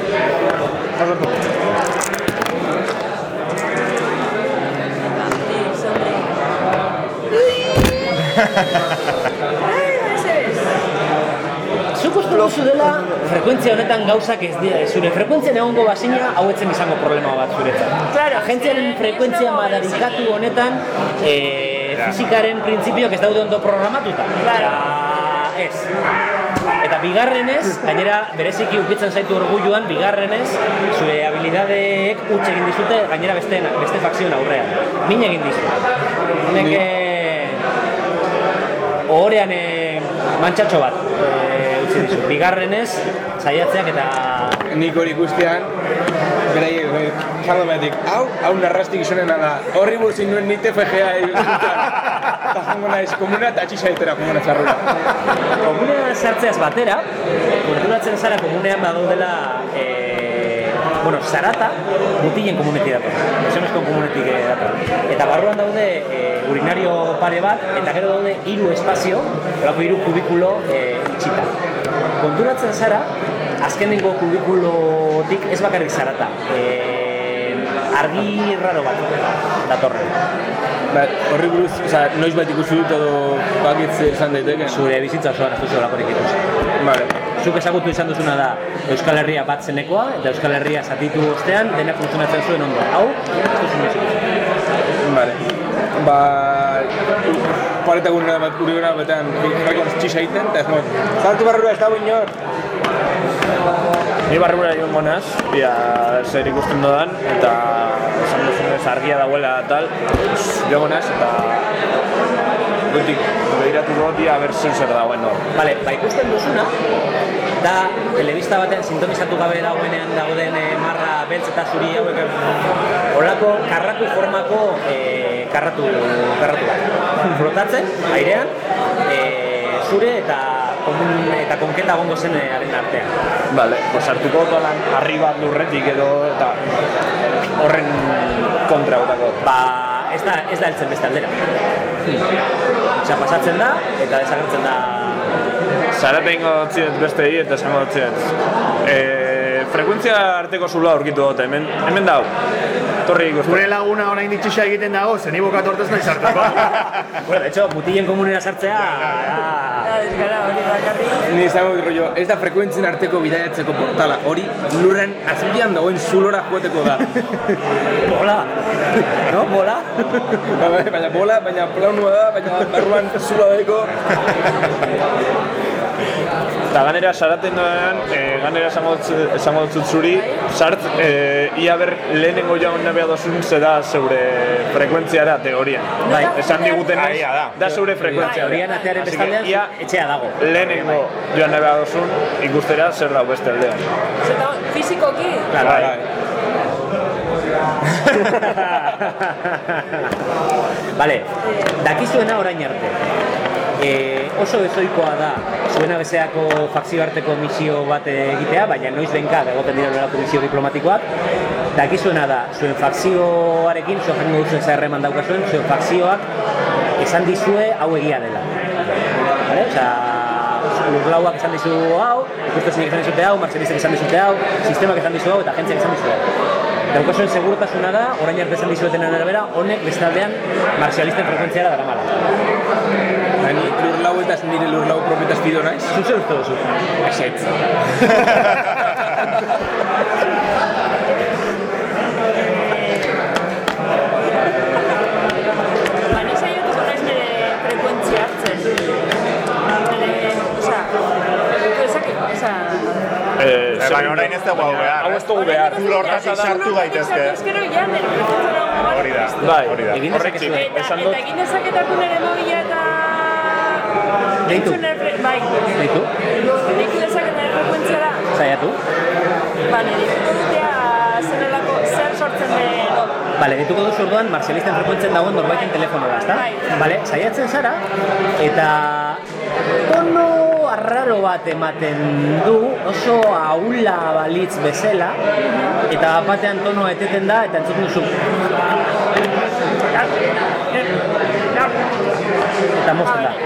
Zuk uste duzu dela frekuentzia honetan gauzak ez dira, zure frekuentzian egongo bazina hau etzen izango problema bat zuretzat. Claro, agentziaren frekuentzia madarikatu honetan fizikaren printzipioak ez daude ondo programatuta. Ez. Eta bigarrenez, gainera bereziki ukitzen zaitu orgulluan, bigarrenez, zure habilidadeek utz egin dizute, gainera beste fakzioen aurrean. Min egin dizu. Honek ohorean mantxatxo bat utzi dizu. Bigarrenez, saiatzeak eta... Nik hori guztian, berai, jardo behatik, hau narrastik izonena da, horri burzin nuen nite FGA eta jongo naiz komuna eta atxisaitera komuna txarrura. Komuna sartzeaz batera, konturatzen zara komunean badaudela bueno, Zarata mutilen komunetik dator, gizonezkoen komunetik dator. Eta barruan daude urinario pare bat, eta gero daude 3 espazio, horako 3 kubikulo itxita. Konturatzen zara, azkenengo kubikulotik ez bakarrik Zarata, argi raro bat datorren. Horri buruz, noiz bat ikusi dut edo bakitz izan daiteke? Zure bizitza osoan ez duzu olakorik ikusi. Vale. Zuk ezagutu izan duzuna da Euskal Herria bat zenekoa, eta Euskal Herria zatitu ostean, dena funtzionatzen zuen ondo. Hau, ez duzu noiz ikusi. Vale. Paretagun uriguna betean jarriko txisa egiten, eta ez mod, zartu barrura ez dago inor! Ni barrura joan gonaz, zer ikusten dodan, eta esan duzunez argia dagoela tal, joan gonaz, eta goitik behiratu goti a ber zer dagoen hor. Vale, ikusten duzuna, da telebista batean sintonizatu gabe dagoenean dagoen marra beltz eta zuri hauek horrelako karratu formako karratu bat. Flotatzen, airean, zure eta konketa gongo zen haren artean. Vale, pues hartuko dolan harri bat lurretik edo eta horren kontra gotako. Ez da heltzen beste aldera. Osea, pasatzen da eta desagertzen da. Zarata ingo dutziet beste eta esango dutziet. Frekuentzia arteko zuloa aurkitu dute, hemen dau. Torri ikusten. Gure laguna orain ditxisa egiten dago, zen ibokat hortez nahi sartuko. Bueno, de hecho, mutilen komunera sartzea... Ni izango rollo, ez da frekuentzien arteko bidaiatzeko portala, hori lurren azpian dagoen zulora joateko da. Bola! No, bola? Baina bola, baina planua da, baina barruan zuloa daiko. Eta ganera, saraten doan, ganera esango dutzut zuri, sart, ia ber lehenengo joan nabea dozun zeda zeure frekuentziara teorian. Bai. Esan diguten ez, da zeure frekuentziara. Teorian atearen bestaldean, etxea dago. Lehenengo joan nabea dozun, ikustera zer dago beste aldean. Zeta, fizikoki? Bai. Vale, dakizuena orain arte. Oso ezoikoa da zuena bezeako fakzio arteko misio bat egitea, baina noiz benka egoten dira horrelako misio diplomatikoak. Dakizuena da, zuen fakzioarekin, zuen jengo duzuen zaharreman daukazuen, zuen fakzioak esan dizue hau egia dela. Vale? Osea, Lurlauak esan dizu hau, ikustezinek esan dizute hau, marxelistek esan dizute hau, sistemak esan dizu hau eta agentziak esan dizu hau. Daukazuen segurtasuna da, orain arte esan dizuetenen arabera, honek bestaldean marxialisten frekuentziara daramala. Ni lurlau eta nire lurlau propietaz pido naiz? Zuzer uste duzu? Esetz. Ni saiatuko naiz nire frekuentzia hartzen. Baina orain ez dugu hau behar. Hau ez dugu behar. Zulo hortatik sartu gaitezke. Hori da. Horrek txik. Eta egin dezaketakun ere mobila eta... Deitu. Bai. Deitu. Deitu dezaket nire frekuentziara. Zaiatu. Bale, dituko dutea zer sortzen den. Bale, dituko duzu orduan marxialisten frekuentzen dagoen norbaiten telefonora, ezta? Bale, saiatzen zara, eta tono arraro bat ematen du, oso ahula balitz bezala, eta batean tonoa eteten da, eta entzuten duzu. Eta mozten da.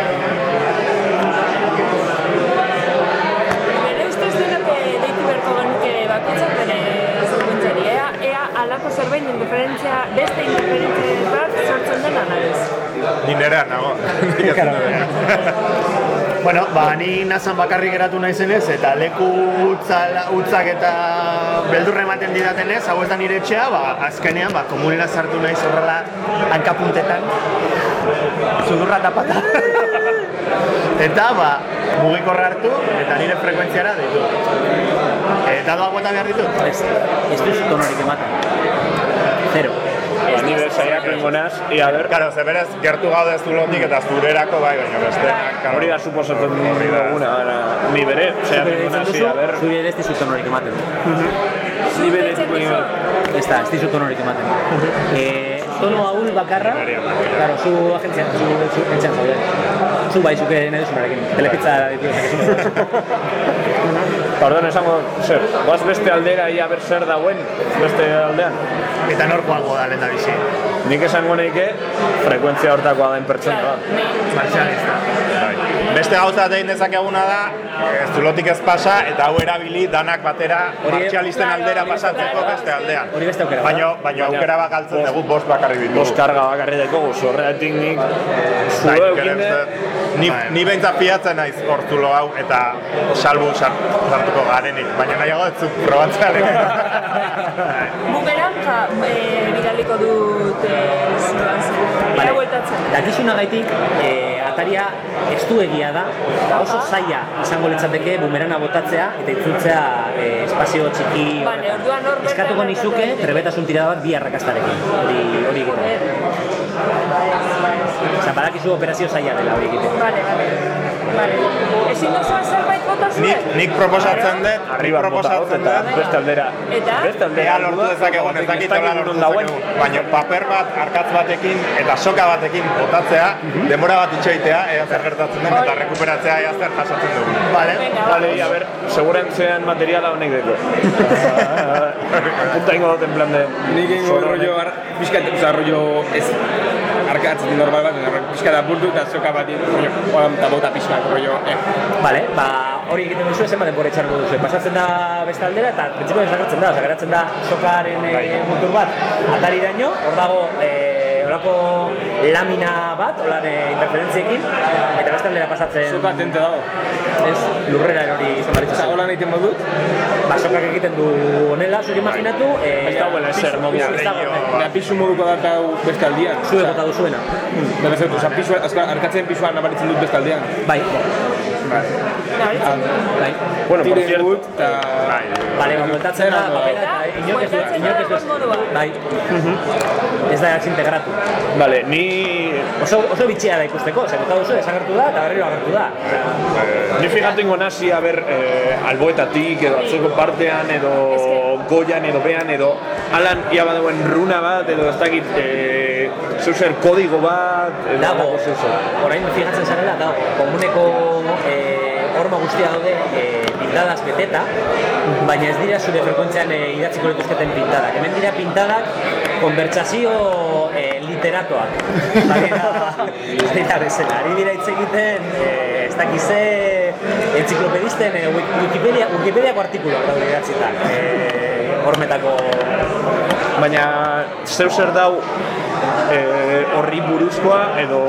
Bere ustez denok deitu beharko genuke bakoitzak bere frekuentziari. Ea alako zerbait beste indiferentzia bat sortzen den analiz. Ni nerean nago. Bueno, ni nazan bakarrik geratu naizenez, eta leku utzak eta beldurre ematen didatenez, hau ez da nire etxea, azkenean komunera sartu naiz horrela hankapuntetan, sudurra tapata. Eta mugikorra hartu, eta nire frekuentziara ditu. Eta doa gueta behar ditut? Ez duzu tonorik ematen. Zero. Ni bezaiak rengonaz, ia ber. Karo, ze berez, gertu gaude zulotik eta zurerako bai, baina besteak. Hori da suposatzen duguna, ni bere, zeiak rengonaz, ia ber. Zuri ere ez dizu tonorik ematen. Ni bere tipo Ez da, ez dizu tonorik ematen. tono ahul bakarra, claro, zu agentzian, zu etxean zaude. Zu bai, zuke nahi duzunarekin, telepizza ditu. Orduan esango, zer, goaz beste aldera ia ber zer dagoen, beste aldean. Eta nor joango da lehen da bizi. Nik esango neike, frekuentzia hortakoa den pertsona bat. Marcialista. Beste gauza egin dezakeguna da, zulotik ez pasa eta hau erabili danak batera martxalisten aldera pasatzeko beste aldean. Hori beste aukera. Baina aukera bat galtzen dugu bost bakarri ditugu. Bost karga bakarri dekogu, zorreatik nik zulo eukinde. Ni behintzat piatzen naiz hor zulo hau eta salbu sartuko garenik, baina nahiago ez zuk probatzea Bumeran bidaliko dut zuloan zen. Ira bueltatzen. Dakizunagaitik, ataria estuegia da, oso zaila izango litzateke bumerana botatzea eta itzultzea espazio txiki. Bale, orduan hor bertan. Eskatuko nizuke trebetasun tirada bat bi arrakastarekin. Hori egiten. Osa, badakizu operazio zaila dela hori egiten. Bale. Ezin duzua zerbait bota zuen? Nik proposatzen dut, beste aldera. Eta? Beste aldera. Ea lortu dezakegun, ez dakit hola lortu dezakegun. Baina paper bat, arkatz batekin eta soka batekin botatzea, denbora bat itxoitea, ea zer gertatzen den eta rekuperatzea ea zer jasatzen dugu. Vale, a ver, segurentzean materiala honek deko. Punta ingo dut en plan de... Nik ingo rollo, bizkat, rollo ez arkatzen normal bat, pixka da burdu eta soka bat eta bota pixka, rollo, Bale, hori egiten duzu zenbat denbora itxarko duzu. Pasatzen da beste aldera eta pentsiko desagertzen da, geratzen da sokaren mutur bat atariraino, hor dago horako lamina bat, holan interferentziekin, eta beste aldera pasatzen... soka atente dago. Ez, lurrera hori izan baritzu. Hola egiten badut? Sokak egiten du honela, zuri imaginatu... Ez dagoela ezer, mogia. Pisu moduko da beste aldian. Zue bota duzuena. Arkatzen pisuan nabaritzen dut beste aldian. Bai. Bueno, por cierto... Bale, bueltatzen da papera eta inork ez du. Bai. Ez da integratu. Vale, ni... Oso bitxea da ikusteko, bota duzu, desagertu da eta berriro agertu da. Ni fijatu ingo nazi, alboetatik edo atzoko partean edo goian edo bean edo alan ia badagoen runa bat edo ez dakit zeuser kodigo bat edo dago, orain fijatzen zarela, dago, komuneko horma guztia daude pintadas beteta, baina ez dira zure frekuentzean idatziko lituzketen pintadak. Hemen dira pintadak konbertsazio literatuak. Baina bezala, ari dira hitz egiten, ez dakize entziklopedisten Wikipediako artikuluak daude idatzita. Hormetako... Baina zeu zer dau horri buruzkoa edo...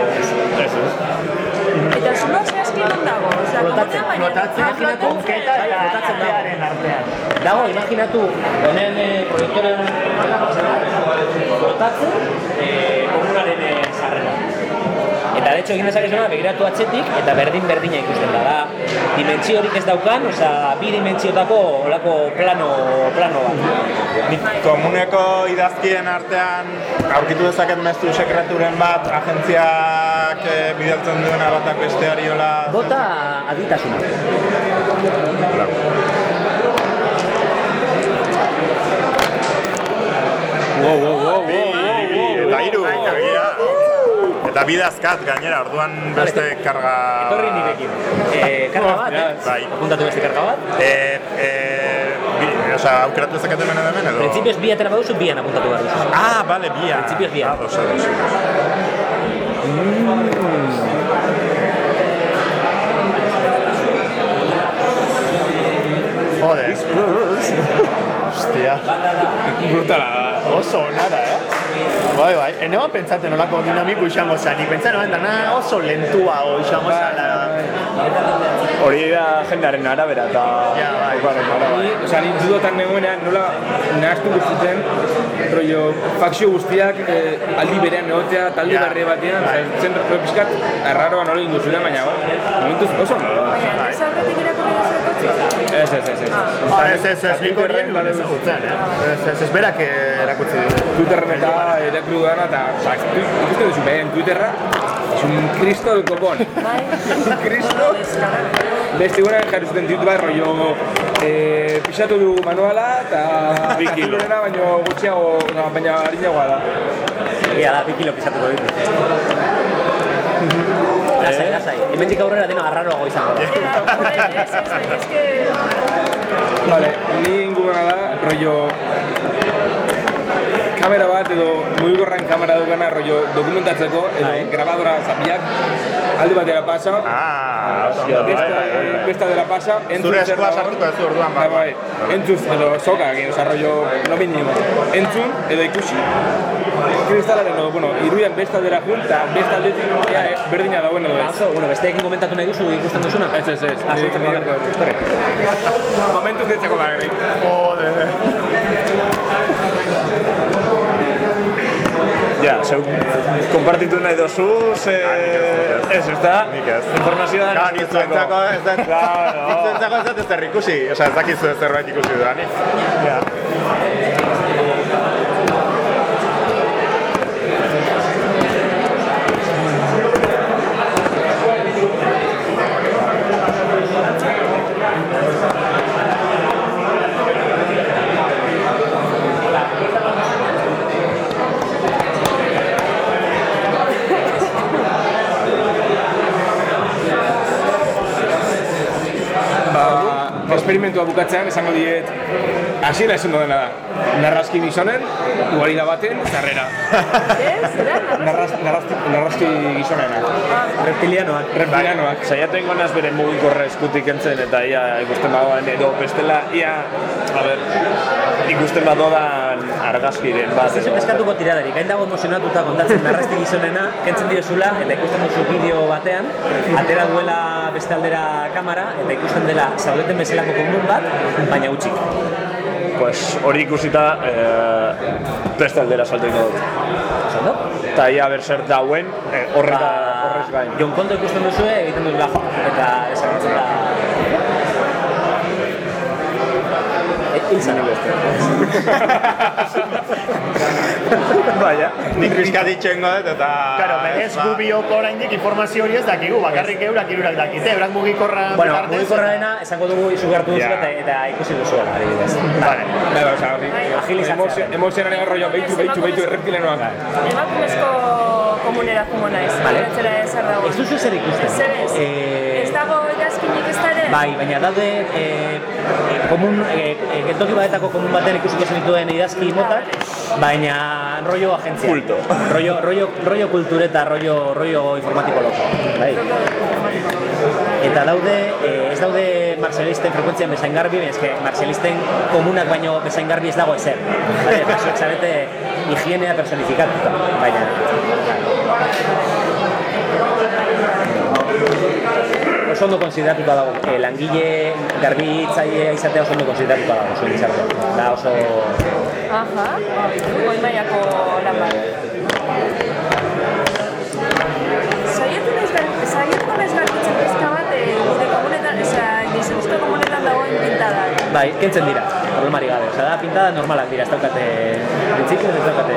Eta zuloa zehazki non dago? Flotatzen, imaginatu, flotatzen artean. Dago, imaginatu, honen proiektoren flotatzen komunaren sarrera. Eta de hecho egin dezakezuna begiratu atzetik eta berdina ikusten da. Dimentsiorik ez daukan, bi dimentsiotako olako plano bat. Komuneko idazkien artean aurkitu dezaket mezu sekreturen bat agentziak bidaltzen duena batak besteari hola... Bota aditasuna. Eta hiru. Eta bidazkat gainera, orduan beste karga... Etorri nirekin. Karga bat, bai. Apuntatu beste karga bat. Aukeratu ezakete hemen edo? Printzipioz bi atera baduzu, bian apuntatu behar duzu. Ah, bale, bia. Printzipioz bian. Joder. Hostia. Brutala. Oso onara, Bai. Eneban pentsatzen olako dinamiku izango zen, nik pentsatzen dana oso lentua izango zen. Hori da jendearen arabera eta... Ni dudotan negoenean nola nahaztu guztuten rollo fakzio guztiak aldi berean egotea, talde berri batean, zen pizkat erraroan hori induzula, baina momentuz oso ondo. Ez aurretik irakurri duzu Ez, nik horien ezagutzen, ez berak erakutsi dut. Twitterren eta erakuru dana eta ikusten duzu behen Twitterra, es un Cristo del copón. Un Cristo. Beste gura jarri zuten tweet bat rollo Pisatu du manuala eta 2 kilo. Baina gutxiago, baina harinagoa da. Egia da, 2 kilo pisatuko ditu. Lasai. Hemendik aurrera dena arraroago izango da. Es que... Vale, ni inguruna da, rollo... Kamera bat edo mugikorran kamera dugana rollo dokumentatzeko edo grabadora zapiak alde batera pasa. Besta dela pasa. Zure eskua sartuko ez du orduan. Bai, entzuz edo soka, oza, rollo, no mínimo. Entzun edo ikusi. Kristalaren edo, bueno, iruian besta dela jun, eta besta aldetik berdina dagoen edo ez. Bueno, besteekin komentatu nahi duzu ikusten duzuna? Ez. Momentuz ditzako da, gari. Ja, zeu konpartitu nahi dozu, ez da? Informazioa da Nintzuentzako ez zer ikusi, ez dakizu ez zerbait ikusi dudanik. Esperimentua bukatzean esango diet hasiera esan dena da. Narraski gizonen, ugarila baten, zarrera. Narraski gizonena. Reptilianoak. Saiatu ingo naz bere mugikorra eskutik entzen eta ia ikusten badoan edo bestela ia, ikusten badoan argazkiren bat. Ez eskatuko tiraderik, hain dago emozionatuta kontatzen narraski gizonena, kentzen diozula eta ikusten duzu bideo batean, atera duela beste aldera kamera eta ikusten dela zaudeten bezalako komun bat, baina utxik. Pues hori ikusita beste aldera salto ingo dut. Zondo? Eta ia berzer dauen horrez gain. Jon Koldo ikusten duzue egiten dut lajo eta esagertzen da... Hilzan beste. Baina, nik bizka ditxengo dut eta... Claro, ez gubioko oraindik informazio hori ez dakigu, bakarrik eurak dakite, eurak mugikorra... Bueno, mugikorra dena esango dugu izugartu duzu eta ikusi duzuela, adibidez. Vale. Emozionaren rollo, behitu erreptilenoak. Emakumezko komunera jumo naiz, erantzera ezer dago. Ez duzu zer ikusten? Ez dago idazkinik ez da ere? Bai, baina daude geltoki badetako komun baten ikusiko zenituen idazki motak, baina rollo agentzia. Kulto. Rollo kultureta, rollo informatiko loko. Bai. Eta daude, ez daude marxialisten frekuentzian bezain garbi, eske marxialisten komunak baino bezain garbi ez dago ezer. Bale, basuek zarete higienea personifikatuta, baina... Oso ondo konsideratuta dago, langile garbitzailea izatea oso ondo konsideratuta dago, zuen izartea. Da oso... Aha, goi mailako lan bat. Saiatu naiz garbitzen pizka bat, gure komunetan, gizonezko komunetan dagoen pintada. Bai, kentzen dira, problemari gabe. Osa da, pintada normalak dira, ez daukate... Printzipioz ez daukate...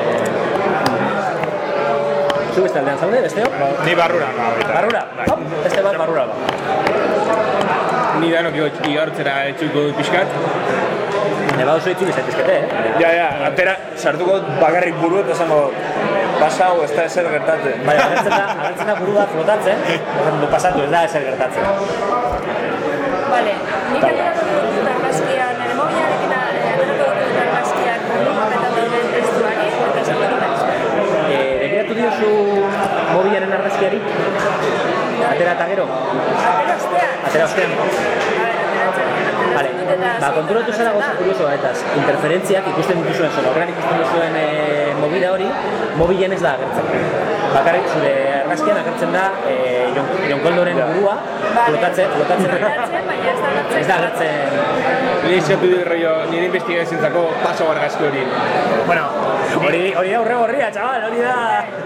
Zu beste aldean zaude, besteo? Ni barrura. Barrura? Hop, beste bat barrura ba. Ni danok igartzera etxuko dut pixkat. Neba oso itxu bizaitezkete, Ja, atera, sartuko bakarrik buru eta esango pasau ez da ezer gertatzen. Bai, agertzen da burua flotatzen, pasatu ez da ezer gertatzen. Vale, nik aterako dut argazkia, nire mobilarekin aterako dut argazkiak komunikatzen dauden testuari, eta esango dut naiz. Begiratu diozu mobilaren argazkiari? Atera eta gero? Atera ostean. Vale, konturatu zara gauza kurioso baetaz. Interferentziak ikusten dituzuen zona, horrean ikusten duzuen mobila hori, mobilen ez da agertzen. Bakarrik zure argazkian agertzen da Jon Koldoren burua, flotatzen ez da agertzen. Nire izatu dut nire investigaziontzako paso argazki hori. Bueno, hori da urre gorria, txabal, hori da...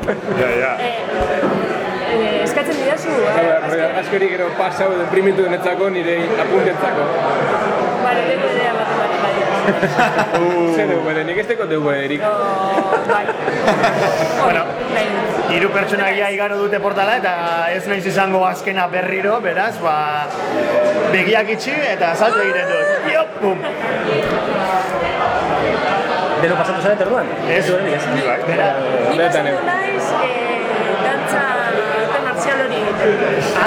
Eskatzen didazu, argazki hori gero pasau edo imprimitu denetzako nire apuntentzako. Bale, DVD-a matematika. Zer DVD, nik ez teko DVD-erik. Bai. Bueno, hiru pertsonak igaro dute portala eta ez naiz izango azkena berriro, beraz, begiak itxi eta salto egiten dut. pum. Deno pasatu zaret orduan? Ez. Ni pasatu naiz, dantza arte marzial hori egiten.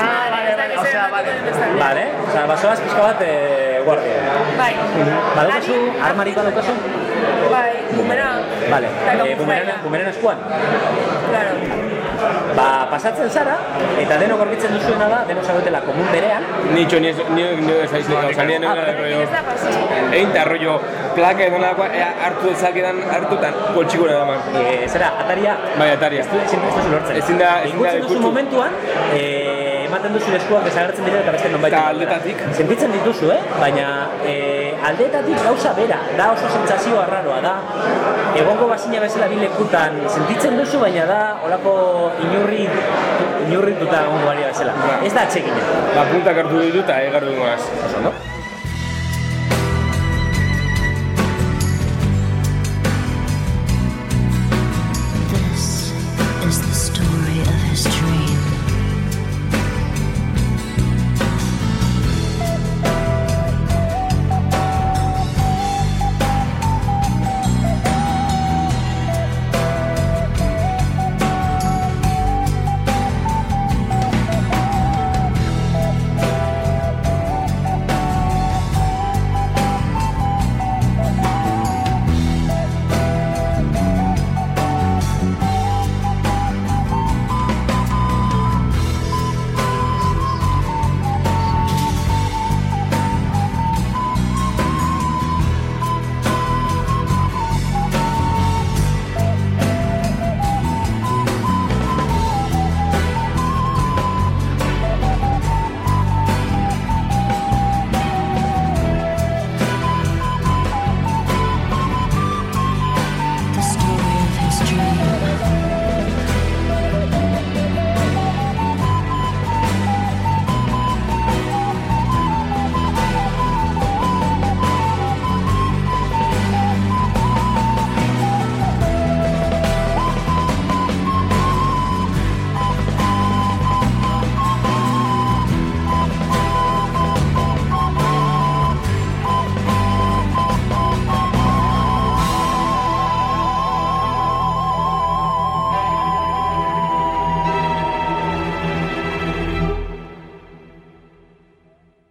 Vale, osea, basoaz pixka bat guardia. Bai. Badaukazu, armarik badaukazu? Bai, bumerang. Vale, bumerang eskuan? Claro. Ba, pasatzen zara, eta denok aurkitzen duzuena da, denok zaudetela komun berean. Ni ez aizle, salien Ez da pasi. egin ta rollo plaka edo nolakoa hartu dezakedan hartutan poltsikura da man. Zera, ataria? Bai, ataria. Ez duzu lortzen. Ezin da ikutzen duzu momentuan, ematen duzu eskuak desagertzen dira eta beste nonbait. Eta aldetatik. Sentitzen dituzu, baina aldetatik gauza bera, da oso sentsazio arraroa da. Egongo bazina bezala bi lekutan sentitzen duzu, baina da olako inurrituta egongo baria bezala. Ez da atsegina. Ba, puntak hartu ditu eta egardu goaz. Oso, no?